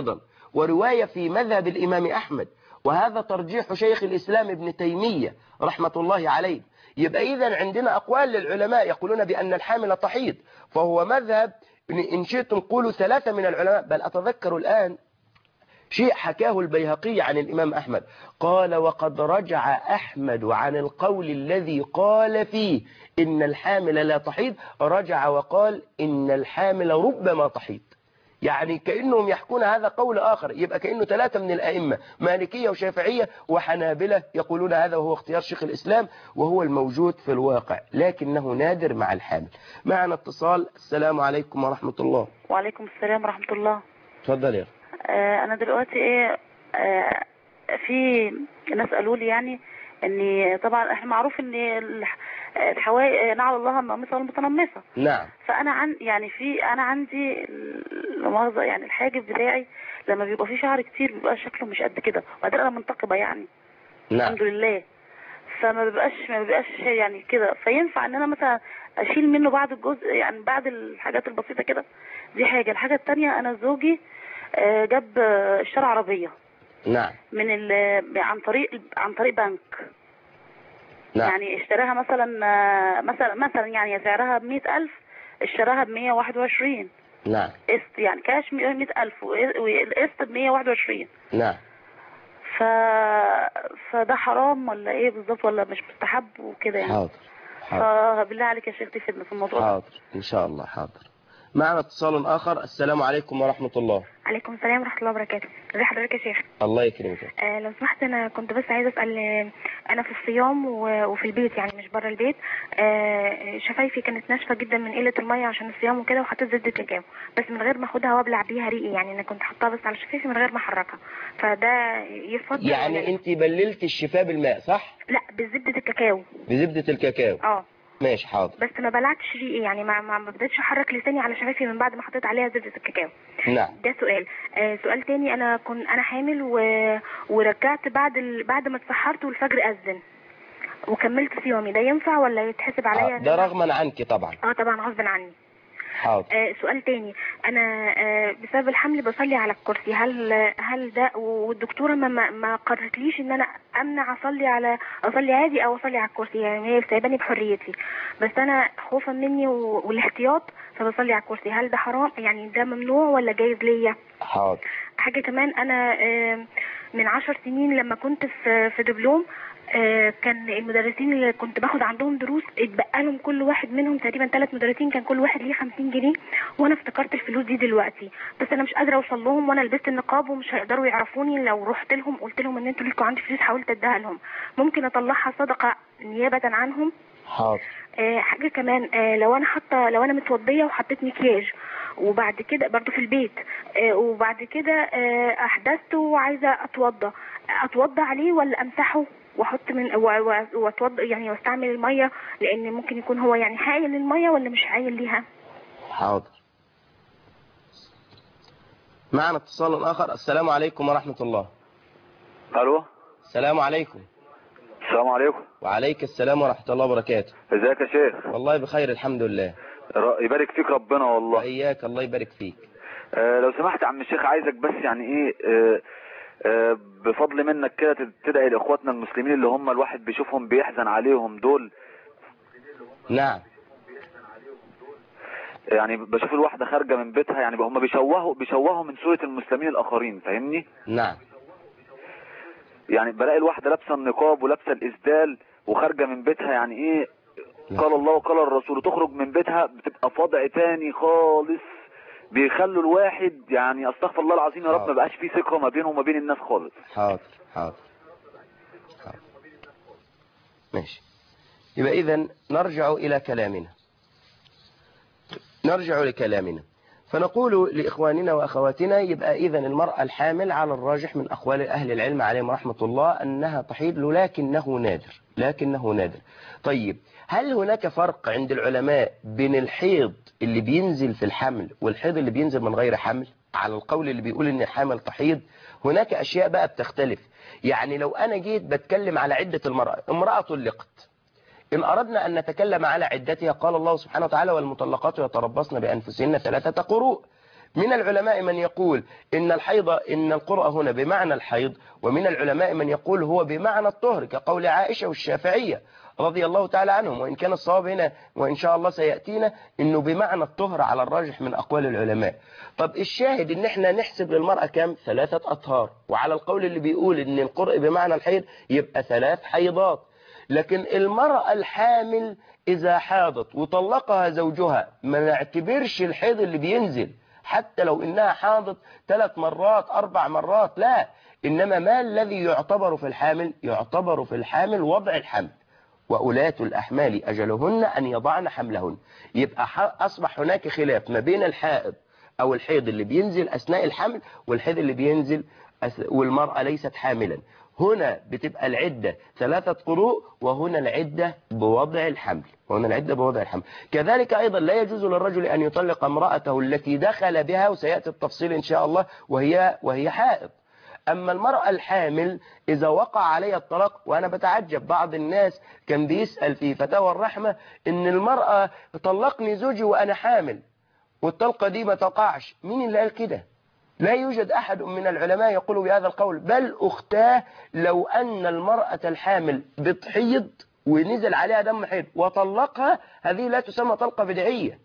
Speaker 1: ورواية في مذهب الإمام أحمد، وهذا ترجيح شيخ الإسلام ابن تيمية رحمة الله عليه. يبقى إذن عندنا أقوال للعلماء يقولون بأن الحامل تحيض، فهو مذهب إن شئتم قولوا ثلاثة من العلماء. بل أتذكر الآن شيء حكاه البيهقي عن الإمام أحمد، قال وقد رجع أحمد عن القول الذي قال فيه إن الحامل لا تحيض، رجع وقال إن الحامل ربما تحيض. يعني كأنهم يحكون هذا قول آخر، يبقى كأنه ثلاثة من الأئمة مالكية وشافعية وحنابلة يقولون هذا، وهو اختيار شيخ الإسلام وهو الموجود في الواقع، لكنه نادر مع الحامل. معنا اتصال. السلام عليكم ورحمة الله.
Speaker 12: وعليكم السلام ورحمة الله.
Speaker 1: تفضل يا
Speaker 12: آه أنا دلوقتي إيه آه في ناس قالوا لي يعني إن طبعا إحنا معروف إن الحوائي نعل الله النامصة والمتنمصة.
Speaker 1: نعم.
Speaker 12: فأنا عن يعني في أنا عندي المؤاخذة يعني الحاجب بتاعي لما بيبقى فيه شعر كتير بيبقى شكله مش قد كده، وبعدين أنا منتقبة يعني.
Speaker 1: نعم.
Speaker 12: الحمد لله. فما بيبقاش ما بيبقاش يعني كده، فينفع إن أنا مثلا أشيل منه بعض الجزء يعني بعد الحاجات البسيطة كده. دي حاجة. الحاجة التانية أنا زوجي جاب اشترى عربية.
Speaker 1: نعم.
Speaker 12: من ال عن طريق عن طريق بنك.
Speaker 1: نعم.
Speaker 12: يعني اشتراها مثلا مثلا مثلا يعني سعرها بمئة ألف، اشتراها بمية واحد وعشرين.
Speaker 1: نعم.
Speaker 12: قسط يعني كاش مئة ألف والقسط بمية واحد وعشرين.
Speaker 1: نعم.
Speaker 12: ف فده حرام ولا ايه بالظبط ولا مش مستحب وكده يعني؟
Speaker 1: حاضر. حاضر.
Speaker 12: فبالله عليك يا شيخ تفيدنا في الموضوع.
Speaker 1: حاضر إن شاء الله. حاضر. معنا اتصال آخر. السلام عليكم ورحمة الله.
Speaker 13: عليكم السلام ورحمة الله وبركاته. ازي حضرتك يا شيخ؟
Speaker 1: الله يكرمك.
Speaker 13: آه لو سمحت أنا كنت بس عايزة أسأل، أنا في الصيام وفي البيت يعني مش بره البيت، آه شفايفي كانت ناشفة جدا من قلة المية عشان الصيام وكده، وحطيت زبدة كاكاو بس من غير ما اخدها وابلع بيها ريقي، يعني أنا كنت حطها بس على شفايفي من غير ما احركها، فده يفضل
Speaker 1: يعني أنت بللت الشفاه بالماء صح؟
Speaker 13: لا بزبدة الكاكاو.
Speaker 1: بزبدة الكاكاو.
Speaker 13: اه
Speaker 1: ماشي. حاضر.
Speaker 13: بس ما بلعتش ريقي يعني ما ما بدأتش احرك لساني على شفايفي من بعد ما حطيت عليها زبدة الكاكاو.
Speaker 1: نعم.
Speaker 13: ده سؤال. آه سؤال تاني، انا كنت انا حامل و... ورجعت بعد ال... بعد ما اتسحرت والفجر اذن وكملت صيامي، ده ينفع ولا يتحسب عليا؟
Speaker 1: آه ده رغما عنك طبعا.
Speaker 13: اه طبعا غصبا عني.
Speaker 1: حاضر.
Speaker 13: آه سؤال تاني، انا آه بسبب الحمل بصلي على الكرسي، هل هل ده والدكتوره ما ما قررتليش ان انا امنع اصلي على اصلي عادي او اصلي على الكرسي، يعني هي سايباني بحريتي، بس انا خوفا مني والاحتياط فبصلي على الكرسي، هل ده حرام يعني ده ممنوع ولا جايز ليا؟
Speaker 1: حاضر.
Speaker 13: حاجه كمان، انا آه من عشر سنين لما كنت في في دبلوم، آه كان المدرسين اللي كنت باخد عندهم دروس اتبقى لهم كل واحد منهم تقريبا ثلاث مدرسين، كان كل واحد ليه خمسين جنيه، وانا افتكرت الفلوس دي دلوقتي، بس انا مش قادره اوصل لهم، وانا لبست النقاب ومش هيقدروا يعرفوني، لو رحت لهم قلت لهم ان انتوا ليكوا عندي فلوس حاولت اديها لهم، ممكن اطلعها صدقه نيابه عنهم؟
Speaker 1: حاضر.
Speaker 13: آه حاجه كمان، آه لو انا حاطه لو انا متوضيه وحطيت مكياج وبعد كده برضو في البيت، آه وبعد كده آه احدثت وعايزه اتوضى، اتوضى عليه ولا امسحه واحط من واتوضى يعني واستعمل الميه، لان ممكن يكون هو يعني حايل للميه ولا مش حايل ليها؟
Speaker 1: حاضر. معنا اتصال اخر. السلام عليكم ورحمه الله.
Speaker 11: الو.
Speaker 1: السلام عليكم.
Speaker 11: السلام عليكم.
Speaker 1: وعليك السلام ورحمه الله وبركاته.
Speaker 11: ازيك يا شيخ؟
Speaker 1: والله بخير الحمد لله.
Speaker 11: يبارك فيك ربنا والله.
Speaker 1: واياك الله يبارك فيك.
Speaker 11: آه لو سمحت يا عم الشيخ، عايزك بس يعني ايه آه آه بفضل منك كده تدعي لاخواتنا المسلمين اللي هم الواحد بيشوفهم بيحزن عليهم دول.
Speaker 1: نعم.
Speaker 11: يعني بشوف الواحدة خارجة من بيتها، يعني هم بيشوهوا بيشوهوا من صورة المسلمين الآخرين، فاهمني؟
Speaker 1: نعم.
Speaker 11: يعني بلاقي الواحدة لابسة النقاب ولابسة الإسدال وخارجة من بيتها، يعني إيه نعم. قال الله وقال الرسول، تخرج من بيتها بتبقى في وضع تاني خالص، بيخلوا الواحد يعني استغفر الله العظيم يا رب ما بقاش فيه ثقة ما بينه وما بين الناس خالص.
Speaker 1: حاضر حاضر حاضر. ماشي. يبقى إذن نرجع إلى كلامنا. نرجع لكلامنا فنقول لإخواننا وأخواتنا، يبقى إذن المرأة الحامل على الراجح من أقوال أهل العلم عليهم رحمة الله أنها تحيض، لكنه نادر لكنه نادر. طيب هل هناك فرق عند العلماء بين الحيض اللي بينزل في الحمل والحيض اللي بينزل من غير حمل؟ على القول اللي بيقول إن الحامل تحيض هناك أشياء بقى بتختلف. يعني لو أنا جيت بتكلم على عدة المرأة، امرأة طلقت، إن أردنا أن نتكلم على عدتها قال الله سبحانه وتعالى والمطلقات يتربصن بأنفسهن ثلاثة قروء، من العلماء من يقول إن الحيض إن القرء هنا بمعنى الحيض، ومن العلماء من يقول هو بمعنى الطهر كقول عائشة والشافعية رضي الله تعالى عنهم، وإن كان الصواب هنا وإن شاء الله سيأتينا إنه بمعنى الطهر على الراجح من أقوال العلماء. طب الشاهد إن إحنا نحسب للمرأة كام؟ ثلاثة أطهار، وعلى القول اللي بيقول إن القرء بمعنى الحيض يبقى ثلاث حيضات. لكن المرأة الحامل إذا حاضت وطلقها زوجها ما نعتبرش الحيض اللي بينزل حتى لو إنها حاضت ثلاث مرات أربع مرات، لا، إنما ما الذي يعتبر في الحامل؟ يعتبر في الحامل وضع الحمل، وأولاة الأحمال أجلهن أن يضعن حملهن. يبقى أصبح هناك خلاف ما بين الحائض أو الحيض اللي بينزل أثناء الحمل والحيض اللي بينزل والمرأة ليست حاملا. هنا بتبقى العدة ثلاثة قروء، وهنا العدة بوضع الحمل، وهنا العدة بوضع الحمل. كذلك أيضا لا يجوز للرجل أن يطلق امرأته التي دخل بها، وسيأتي التفصيل إن شاء الله، وهي وهي حائض. أما المرأة الحامل إذا وقع عليها الطلاق، وأنا بتعجب بعض الناس كان بيسأل في فتاوى الرحمة إن المرأة طلقني زوجي وأنا حامل والطلقة دي ما تقعش. مين اللي قال كده؟ لا يوجد أحد من العلماء يقول بهذا القول، بل أختاه لو أن المرأة الحامل بتحيض ونزل عليها دم حيض وطلقها، هذه لا تسمى طلقة بدعية،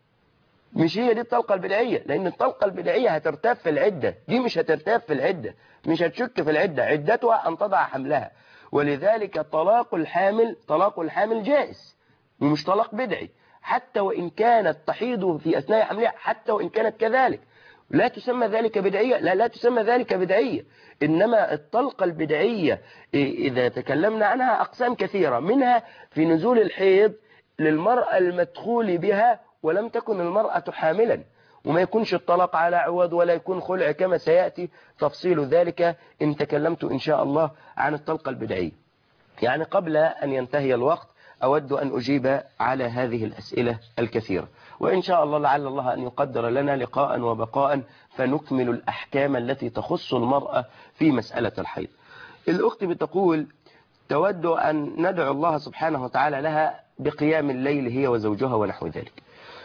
Speaker 1: مش هي دي الطلقة البدعية، لأن الطلقة البدعية هترتاب في العدة، دي مش هترتاب في العدة، مش هتشك في العدة، عدتها أن تضع حملها. ولذلك طلاق الحامل طلاق الحامل جائز ومش طلاق بدعي، حتى وإن كانت تحيض في أثناء حملها، حتى وإن كانت كذلك لا تسمى ذلك بدعية، لا لا تسمى ذلك بدعية. إنما الطلقة البدعية إذا تكلمنا عنها أقسام كثيرة، منها في نزول الحيض للمرأة المدخول بها ولم تكن المرأة حاملا، وما يكونش الطلاق على عوض ولا يكون خلع، كما سيأتي تفصيل ذلك إن تكلمت إن شاء الله عن الطلقة البدعية. يعني قبل أن ينتهي الوقت أود أن أجيب على هذه الأسئلة الكثيرة، وإن شاء الله لعل الله أن يقدر لنا لقاء وبقاء فنكمل الأحكام التي تخص المرأة في مسألة الحيض. الأخت بتقول تود أن ندعو الله سبحانه وتعالى لها بقيام الليل هي وزوجها ونحو ذلك.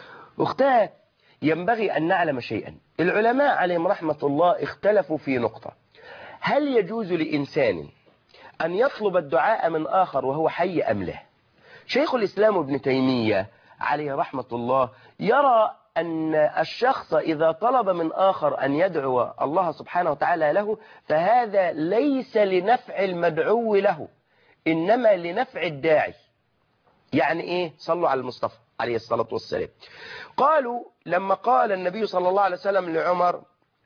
Speaker 1: أختها ينبغي أن نعلم شيئا، العلماء عليهم رحمة الله اختلفوا في نقطة، هل يجوز لإنسان أن يطلب الدعاء من آخر وهو حي أم لا؟ شيخ الإسلام ابن تيمية عليه رحمة الله يرى أن الشخص إذا طلب من آخر أن يدعو الله سبحانه وتعالى له فهذا ليس لنفع المدعو له، إنما لنفع الداعي. يعني إيه؟ صلوا على المصطفى عليه الصلاة والسلام. قالوا لما قال النبي صلى الله عليه وسلم لعمر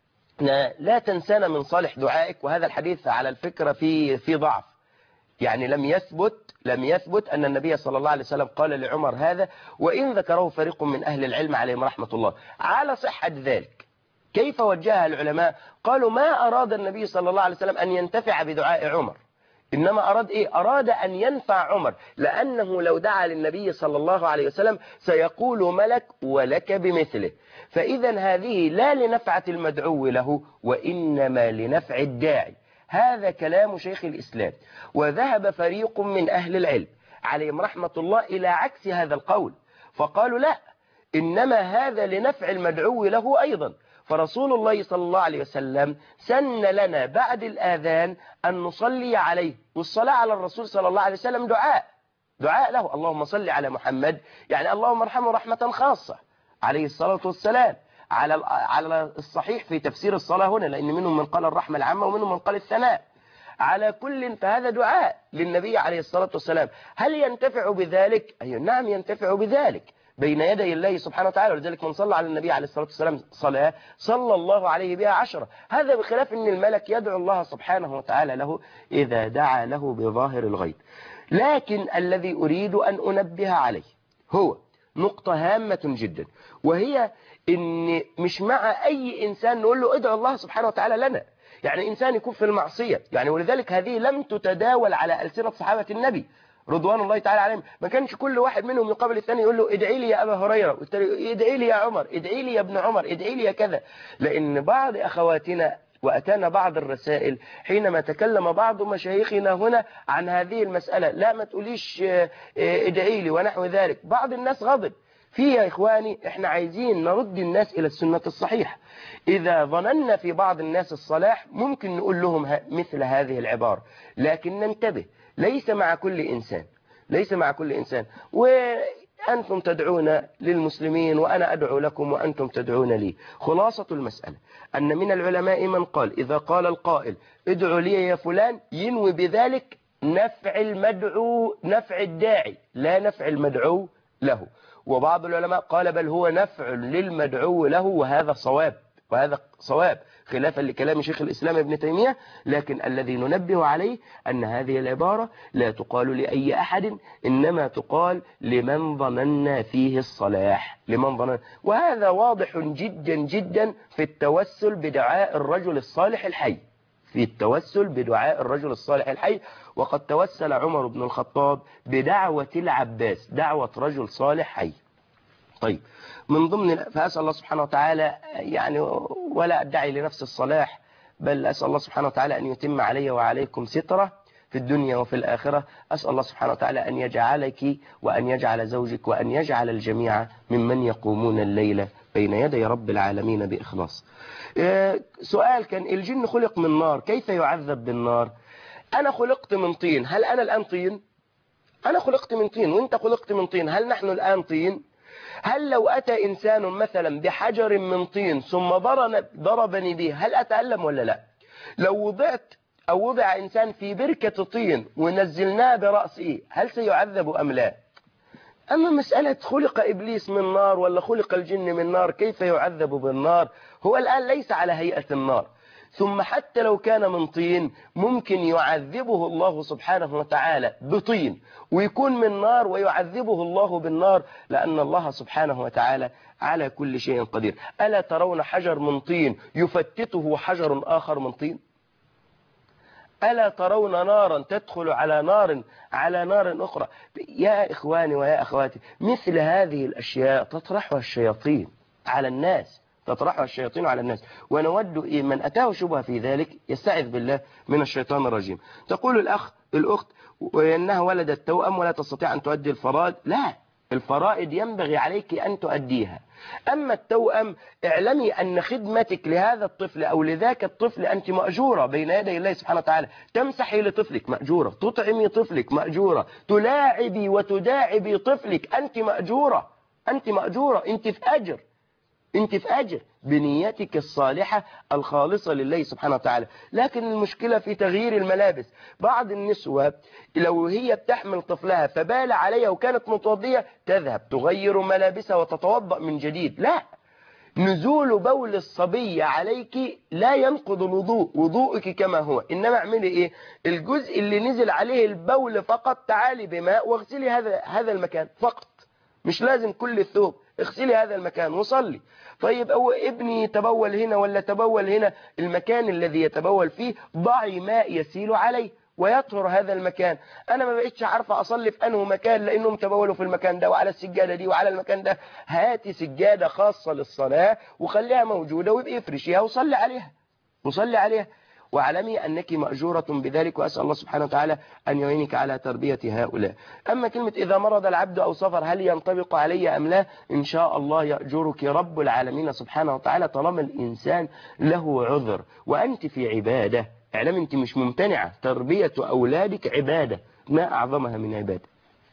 Speaker 1: لا تنسانا من صالح دعائك، وهذا الحديث على الفكرة في في ضعف، يعني لم يثبت لم يثبت أن النبي صلى الله عليه وسلم قال لعمر هذا، وإن ذكره فريق من أهل العلم عليهم رحمة الله على صحة ذلك. كيف وجهها العلماء؟ قالوا ما أراد النبي صلى الله عليه وسلم أن ينتفع بدعاء عمر، إنما أراد إيه؟ أراد أن ينفع عمر، لأنه لو دعا للنبي صلى الله عليه وسلم سيقول ملك ولك بمثله، فإذا هذه لا لنفعة المدعو له وإنما لنفع الداعي. هذا كلام شيخ الإسلام، وذهب فريق من أهل العلم عليهم رحمة الله إلى عكس هذا القول، فقالوا لا، إنما هذا لنفع المدعو له أيضا. فرسول الله صلى الله عليه وسلم سن لنا بعد الآذان أن نصلي عليه، والصلاة على الرسول صلى الله عليه وسلم دعاء دعاء له، اللهم صل على محمد، يعني اللهم ارحمه رحمة خاصة عليه الصلاة والسلام، على على الصحيح في تفسير الصلاة هنا، لأن منهم من قال الرحمة العامة ومنهم من قال الثناء. على كل فهذا دعاء للنبي عليه الصلاة والسلام. هل ينتفع بذلك؟ أي نعم ينتفع بذلك بين يدي الله سبحانه وتعالى، ولذلك من صلى على النبي عليه الصلاة والسلام صلاة صلى الله عليه بها عشرة. هذا بخلاف أن الملك يدعو الله سبحانه وتعالى له إذا دعا له بظاهر الغيب. لكن الذي أريد أن أنبه عليه هو نقطة هامة جدا، وهي إن مش مع أي إنسان نقول له ادعو الله سبحانه وتعالى لنا، يعني إنسان يكون في المعصية، يعني ولذلك هذه لم تتداول على ألسنة صحابة النبي رضوان الله تعالى عليهم. ما كانش كل واحد منهم يقابل الثاني يقول له ادعي لي يا أبا هريرة، ادعي لي يا عمر، ادعي لي يا ابن عمر، ادعي لي يا كذا. لأن بعض أخواتنا وأتانا بعض الرسائل حينما تكلم بعض مشايخنا هنا عن هذه المسألة، لا ما تقوليش ادعي لي ونحو ذلك، بعض الناس غضب في يا إخواني إحنا عايزين نرد الناس إلى السنة الصحيحة. إذا ظننا في بعض الناس الصلاح ممكن نقول لهم مثل هذه العبارة، لكن ننتبه، ليس مع كل إنسان، ليس مع كل إنسان. وأنتم تدعون للمسلمين وأنا أدعو لكم وأنتم تدعون لي. خلاصة المسألة أن من العلماء من قال إذا قال القائل ادعو لي يا فلان ينوي بذلك نفع المدعو، نفع الداعي لا نفع المدعو له. وبعض العلماء قال بل هو نفع للمدعو له، وهذا صواب، وهذا صواب خلافا لكلام شيخ الإسلام ابن تيمية. لكن الذي ننبه عليه أن هذه العبارة لا تقال لأي أحد، إنما تقال لمن ظننا فيه الصلاح، لمن ظننا. وهذا واضح جدا جدا في التوسل بدعاء الرجل الصالح الحي، في التوسل بدعاء الرجل الصالح الحي. وقد توسل عمر بن الخطاب بدعوة العباس، دعوة رجل صالح حي. طيب من ضمن، فأسأل الله سبحانه وتعالى يعني، ولا أدعي لنفس الصلاح، بل أسأل الله سبحانه وتعالى أن يتم علي وعليكم سترة في الدنيا وفي الآخرة. أسأل الله سبحانه وتعالى أن يجعلك وأن يجعل زوجك وأن يجعل الجميع ممن يقومون الليل بين يدي رب العالمين بإخلاص. سؤال كان الجن خلق من نار، كيف يعذب بالنار؟ أنا خلقت من طين، هل أنا الآن طين؟ أنا خلقت من طين وإنت خلقت من طين، هل نحن الآن طين؟ هل لو أتى إنسان مثلا بحجر من طين ثم ضربني به هل أتألم ولا لا؟ لو وضعت أو وضع إنسان في بركة طين ونزلناه برأسه هل سيعذب أم لا؟ أما مسألة خلق إبليس من نار ولا خلق الجن من نار كيف يعذب بالنار؟ هو الآن ليس على هيئة النار. ثم حتى لو كان من طين ممكن يعذبه الله سبحانه وتعالى بطين، ويكون من نار ويعذبه الله بالنار، لأن الله سبحانه وتعالى على كل شيء قدير. ألا ترون حجر من طين يفتته حجر آخر من طين؟ ألا ترون نارا تدخل على نار على نار أخرى؟ يا إخواني ويا أخواتي، مثل هذه الأشياء تطرحها الشياطين على الناس، تطرحها الشياطين على الناس. ونود من أتاه شبهة في ذلك يستعذ بالله من الشيطان الرجيم. تقول الأخ الأخت وإنها ولدت توأم ولا تستطيع أن تؤدي الفرائض. لا، الفرائض ينبغي عليك أن تؤديها. أما التوأم اعلمي أن خدمتك لهذا الطفل أو لذاك الطفل أنت مأجورة بين يدي الله سبحانه وتعالى. تمسحي لطفلك مأجورة، تطعمي طفلك مأجورة، تلاعبي وتداعبي طفلك أنت مأجورة، أنت مأجورة، أنت في أجر، أنت في أجر بنيتك الصالحة الخالصة لله سبحانه وتعالى. لكن المشكلة في تغيير الملابس. بعض النسوة لو هي بتحمل طفلها فبال عليها وكانت متوضية تذهب تغير ملابسها وتتوضأ من جديد. لا، نزول بول الصبي عليك لا ينقض الوضوء، وضوءك كما هو. إنما اعملي إيه؟ الجزء اللي نزل عليه البول فقط تعالي بماء واغسلي هذا هذا المكان فقط، مش لازم كل الثوب، اغسلي هذا المكان وصلي. طيب أو ابني تبول هنا ولا تبول هنا، المكان الذي يتبول فيه ضعي ماء يسيل عليه ويطهر هذا المكان. أنا ما بقيتش عارفة أصلي في أنه مكان لأنهم تبولوا في المكان ده وعلى السجادة دي وعلى المكان ده. هاتي سجادة خاصة للصلاة وخليها موجودة ويبقى افرشيها وصلي عليها، وصلي عليها. واعلمي أنك مأجورة بذلك، وأسأل الله سبحانه وتعالى أن يعينك على تربية هؤلاء. أما كلمة إذا مرض العبد أو سفر هل ينطبق علي أم لا؟ إن شاء الله يأجرك رب العالمين سبحانه وتعالى طالما الإنسان له عذر وأنت في عبادة. اعلمي أنت مش ممتنعة، تربية أولادك عبادة، ما أعظمها من عبادة.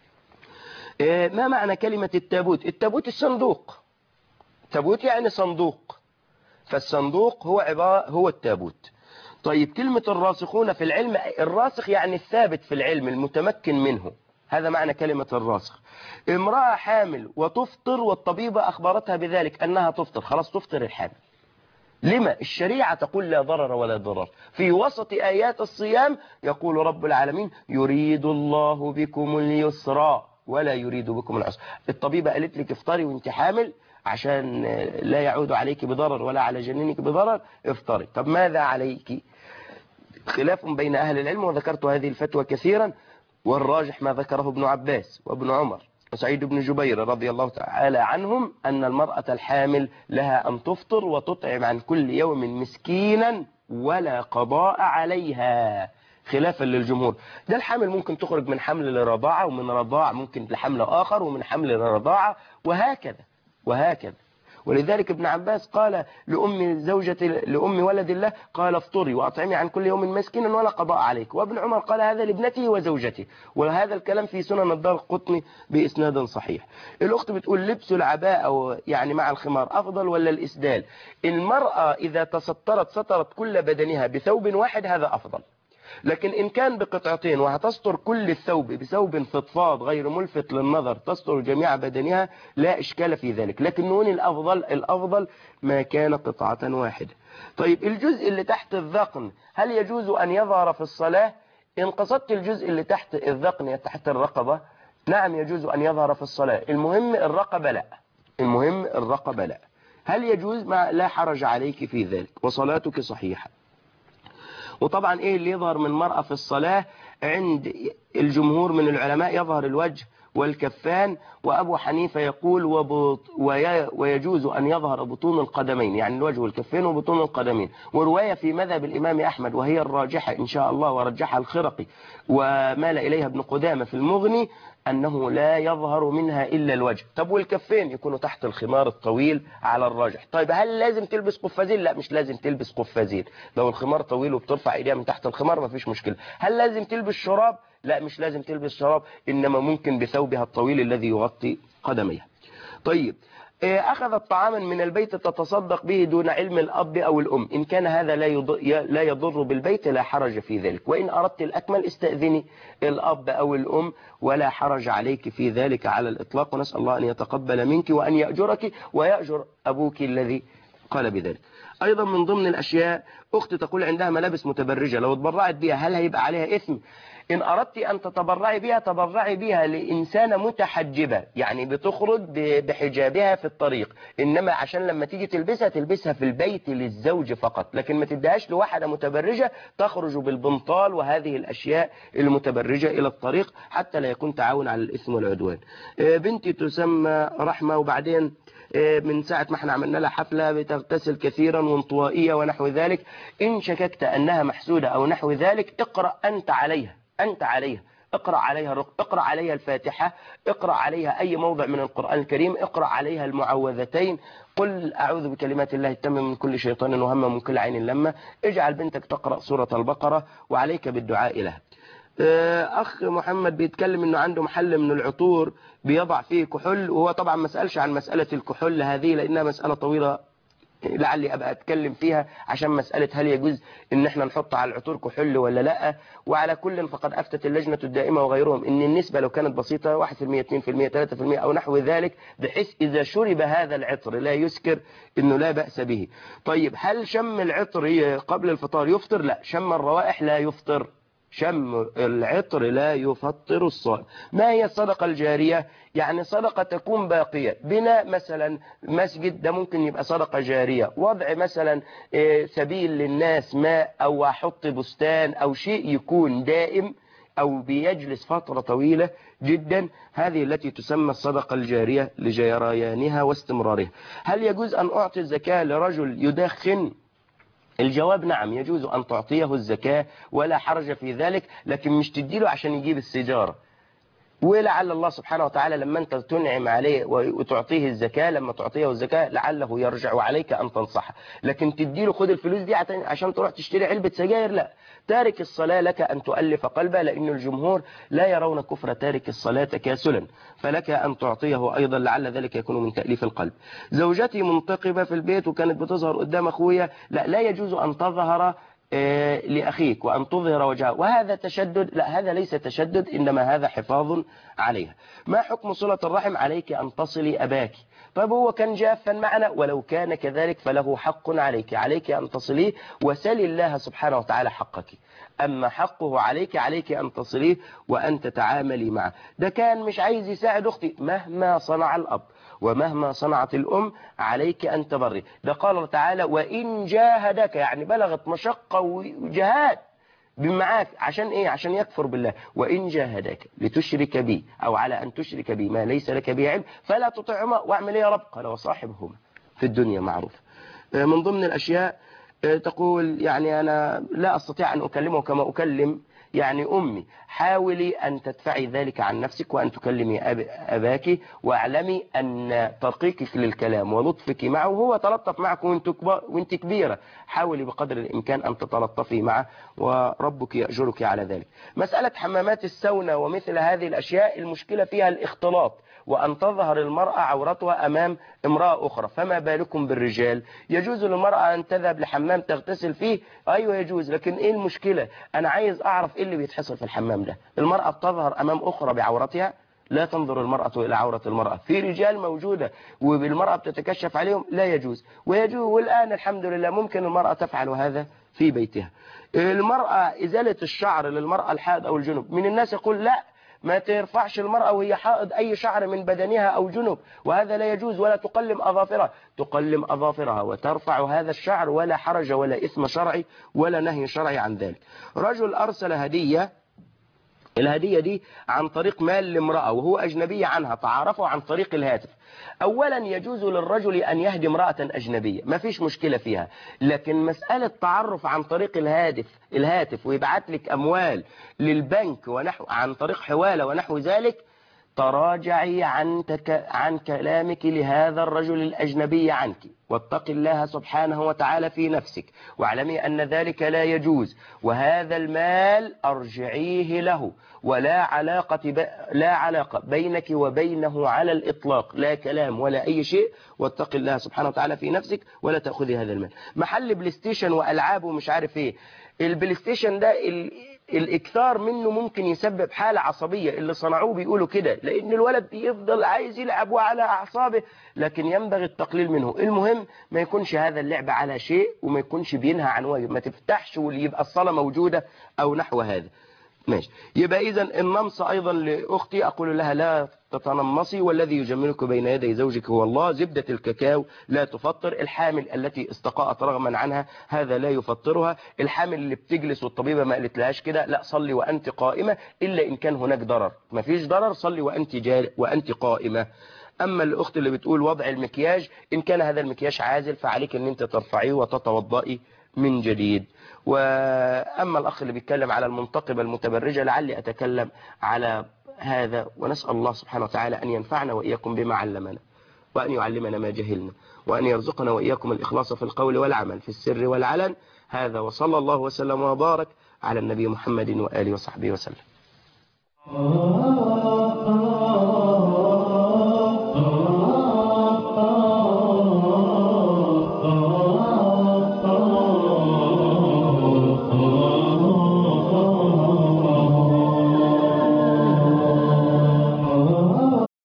Speaker 1: ما معنى كلمة التابوت؟ التابوت الصندوق، تابوت يعني صندوق، فالصندوق هو عبارة هو التابوت. طيب كلمة الراسخون في العلم، الراسخ يعني الثابت في العلم المتمكن منه، هذا معنى كلمة الراسخ. امرأة حامل وتفطر والطبيبة أخبرتها بذلك أنها تفطر، خلاص تفطر الحامل. لما؟ الشريعة تقول لا ضرر ولا ضرر. في وسط آيات الصيام يقول رب العالمين يريد الله بكم اليسر ولا يريد بكم العسر. الطبيبة قالت لك افطري وانت حامل عشان لا يعود عليك بضرر ولا على جنينك بضرر، افطري. طب ماذا عليك؟ خلاف بين أهل العلم، وذكرت هذه الفتوى كثيرا، والراجح ما ذكره ابن عباس وابن عمر وسعيد بن جبير رضي الله تعالى عنهم أن المرأة الحامل لها أن تفطر وتطعم عن كل يوم مسكينا ولا قضاء عليها. خلافا للجمهور. ده الحامل ممكن تخرج من حمل لرضاعة، ومن رضاع ممكن لحمل آخر، ومن حمل لرضاعة، وهكذا وهكذا. ولذلك ابن عباس قال لأم زوجة لأم ولد الله قال افطري وأطعمي عن كل يوم مسكينا ولا قضاء عليك. وابن عمر قال هذا لابنته وزوجته، وهذا الكلام في سنن الدارقطني بإسناد صحيح. الأخت بتقول لبس العباءة يعني مع الخمار أفضل ولا الإسدال؟ المرأة إذا تسترت سترت كل بدنها بثوب واحد هذا أفضل، لكن إن كان بقطعتين وهتستر كل الثوب بثوب فضفاض غير ملفت للنظر تستر جميع بدنها لا إشكال في ذلك، لكن نقول الأفضل الأفضل ما كان قطعة واحدة. طيب الجزء اللي تحت الذقن هل يجوز أن يظهر في الصلاة؟ إن قصدت الجزء اللي تحت الذقن تحت الرقبة نعم يجوز أن يظهر في الصلاة، المهم الرقبة لا، المهم الرقبة لا. هل يجوز؟ ما لا حرج عليك في ذلك وصلاتك صحيحة. وطبعا ايه اللي يظهر من مرأة في الصلاة؟ عند الجمهور من العلماء يظهر الوجه والكفان، وأبو حنيفة يقول وبط ويجوز أن يظهر بطون القدمين، يعني الوجه والكفين وبطون القدمين. ورواية في مذهب الإمام أحمد وهي الراجحة إن شاء الله ورجحها الخرقي ومال إليها ابن قدامة في المغني أنه لا يظهر منها إلا الوجه. طب والكفين يكونوا تحت الخمار الطويل على الراجح. طيب هل لازم تلبس قفازين؟ لا مش لازم تلبس قفازين، لو الخمار طويل وبترفع إيديها من تحت الخمار ما فيش مشكلة. هل لازم تلبس شراب؟ لا مش لازم تلبس شراب، إنما ممكن بثوبها الطويل الذي يغطي قدميها. طيب أخذت طعاما من البيت تتصدق به دون علم الأب أو الأم، إن كان هذا لا يضر, لا يضر بالبيت لا حرج في ذلك، وإن أردت الأكمل استأذني الأب أو الأم ولا حرج عليك في ذلك على الإطلاق. ونسأل الله أن يتقبل منك وأن يأجرك ويأجر أبوك الذي قال بذلك. أيضا من ضمن الأشياء أختي تقول عندها ملابس متبرجة لو اتبرعت بها هل هيبقى عليها إثم؟ إن أردت أن تتبرعي بها تبرعي بها لإنسانة متحجبة، يعني بتخرج بحجابها في الطريق، إنما عشان لما تيجي تلبسها تلبسها في البيت للزوج فقط، لكن ما تدهاش لواحدة متبرجة تخرج بالبنطال وهذه الأشياء المتبرجة إلى الطريق حتى لا يكون تعاون على الإثم والعدوان. بنتي تسمى رحمة، وبعدين من ساعة ما احنا عملنا لها حفلة بتغتسل كثيرا وانطوائية ونحو ذلك، إن شككت أنها محسودة أو نحو ذلك اقرأ أنت عليها أنت عليها اقرأ عليها الرق... اقرأ عليها الفاتحة، اقرأ عليها أي موضع من القرآن الكريم، اقرأ عليها المعوذتين، قل أعوذ بكلمات الله التامة من كل شيطان وهم من كل عين لما. اجعل بنتك تقرأ سورة البقرة وعليك بالدعاء لها. أخ محمد بيتكلم أنه عنده محل من العطور بيضع فيه كحول، وهو طبعا ما سألش عن مسألة الكحول هذه لأنها مسألة طويلة لعلي أبقى أتكلم فيها عشان مسألة هل يجوز إن احنا نحط على العطور كحول ولا لا. وعلى كل فقد أفتت اللجنة الدائمة وغيرهم إن النسبة لو كانت بسيطة واحد في المية اثنين في المية ثلاثة في المية أو نحو ذلك، بحيث إذا شرب هذا العطر لا يسكر إنه لا بأس به. طيب هل شم العطر قبل الفطار يفطر؟ لا، شم الروائح لا يفطر، شم العطر لا يفطر الصائم. ما هي الصدقة الجارية؟ يعني صدقة تكون باقية، بناء مثلا مسجد ده ممكن يبقى صدقة جارية، وضع مثلا سبيل للناس ماء، أو أحط بستان أو شيء يكون دائم أو بيجلس فترة طويلة جدا، هذه التي تسمى الصدقة الجارية لجريانها واستمرارها. هل يجوز أن أعطي الزكاة لرجل يدخن؟ الجواب نعم، يجوز أن تعطيه الزكاة ولا حرج في ذلك، لكن مش تديله عشان يجيب السيجارة. ولعل الله سبحانه وتعالى لما أنت تنعم عليه وتعطيه الزكاة، لما تعطيه الزكاة لعله يرجع عليك أن تنصحه، لكن تديله خد الفلوس دي عشان تروح تشتري علبة سجاير لا. تارك الصلاة لك أن تؤلف قلبه، لأن الجمهور لا يرون كفر تارك الصلاة تكاسلا، فلك أن تعطيه أيضا لعل ذلك يكون من تأليف القلب. زوجتي منتقبة في البيت وكانت بتظهر قدام أخويا، لا لا يجوز أن تظهر لأخيك وأن تظهر وجهه، وهذا تشدد؟ لا، هذا ليس تشدد، إنما هذا حفاظ عليها. ما حكم صلة الرحم؟ عليك أن تصلي أباك. طيب هو كان جافا معنا، ولو كان كذلك فله حق عليك، عليك أن تصليه وسل الله سبحانه وتعالى حقك. أما حقه عليك عليك أن تصليه وأن تتعاملي معه. ده كان مش عايز يساعد أختي، مهما صنع الأب ومهما صنعت الأم عليك أن تبري. ده قال تعالى وإن جاهدك، يعني بلغت مشقة وجهاد بمعاك عشان إيه؟ عشان يكفر بالله. وإن جاهدك لتشرك بي أو على أن تشرك بي ما ليس لك به علم فلا تطعهما واعمل إيه يا رب؟ قال وصاحبهما في الدنيا معروف. من ضمن الأشياء تقول يعني أنا لا أستطيع أن أكلمه كما أكلم يعني أمي. حاولي أن تدفعي ذلك عن نفسك وأن تكلمي أب... أباك، واعلمي أن ترقيقك للكلام ولطفك معه هو تلطف معك وانت, كبار... وانت كبيرة. حاولي بقدر الإمكان أن تتلطفي معه وربك يأجرك على ذلك. مسألة حمامات السونا ومثل هذه الأشياء المشكلة فيها الاختلاط، وأن تظهر المرأة عورتها أمام امرأة أخرى، فما بالكم بالرجال؟ يجوز للمرأة أن تذهب لحمام تغتسل فيه، أيوة يجوز، لكن إيه المشكلة؟ أنا عايز أعرف إيه اللي بيتحصل في الحمام ده. المرأة بتظهر أمام أخرى بعورتها؟ لا تنظر المرأة إلى عورة المرأة. في رجال موجودة وبالمرأة بتتكشف عليهم، لا يجوز. ويجوز، والآن الحمد لله ممكن المرأة تفعل هذا في بيتها. المرأة إزالة الشعر للمرأة الحائض أو الجنب، من الناس يقول لا ما ترفعش المرأة وهي حائض أي شعر من بدنها أو جنب، وهذا لا يجوز. ولا تقلم أظافرها، تقلم أظافرها وترفع هذا الشعر، ولا حرج ولا إثم شرعي ولا نهي شرعي عن ذلك. رجل أرسل هدية، الهدية دي عن طريق مال لامرأة وهو أجنبي عنها، تعارفوا عن طريق الهاتف. أولا يجوز للرجل أن يهدي امرأة أجنبية، ما فيش مشكلة فيها، لكن مسألة تعرف عن طريق الهاتف الهاتف ويبعت لك أموال للبنك ونحو عن طريق حوالة ونحو ذلك، تراجعي عن, تك... عن كلامك لهذا الرجل الأجنبي عنك، واتق الله سبحانه وتعالى في نفسك، واعلمي أن ذلك لا يجوز، وهذا المال أرجعيه له، ولا علاقة ب... لا علاقة بينك وبينه على الإطلاق، لا كلام ولا أي شيء، واتق الله سبحانه وتعالى في نفسك ولا تأخذي هذا المال. محل بلاي ستيشن وألعاب ومش عارف إيه، البلاي ستيشن ده ال... الإكثار منه ممكن يسبب حالة عصبية، اللي صنعوه بيقولوا كده، لأن الولد يفضل عايز يلعب وعلى أعصابه، لكن ينبغي التقليل منه. المهم ما يكونش هذا اللعب على شيء، وما يكونش بينهى عن واجب، ما تفتحش واللي يبقى الصلاة موجودة أو نحو هذا. ماشي. يبقى إذا النمص أيضا لأختي أقول لها لا تتنمصي، والذي يجملك بين يدي زوجك هو الله. زبدة الكاكاو لا تفطر. الحامل التي استقاءت رغما عنها هذا لا يفطرها. الحامل اللي بتجلس والطبيبة ما قالت لهاش كده، لا صلي وأنت قائمة، إلا إن كان هناك ضرر. ما فيش ضرر، صلي وأنت جال وأنت قائمة. أما الأخت اللي بتقول وضع المكياج، إن كان هذا المكياج عازل فعليك أن أنت ترفعيه وتتوضئي من جديد. وأما الأخ اللي بيتكلم على المنتقبة المتبرجة، لعلي أتكلم على هذا، ونسأل الله سبحانه وتعالى أن ينفعنا وإياكم بما علمنا، وأن يعلمنا ما جهلنا، وأن يرزقنا وإياكم الإخلاص في القول والعمل في السر والعلن. هذا وصلى الله وسلم وبارك على النبي محمد وآله وصحبه وسلم.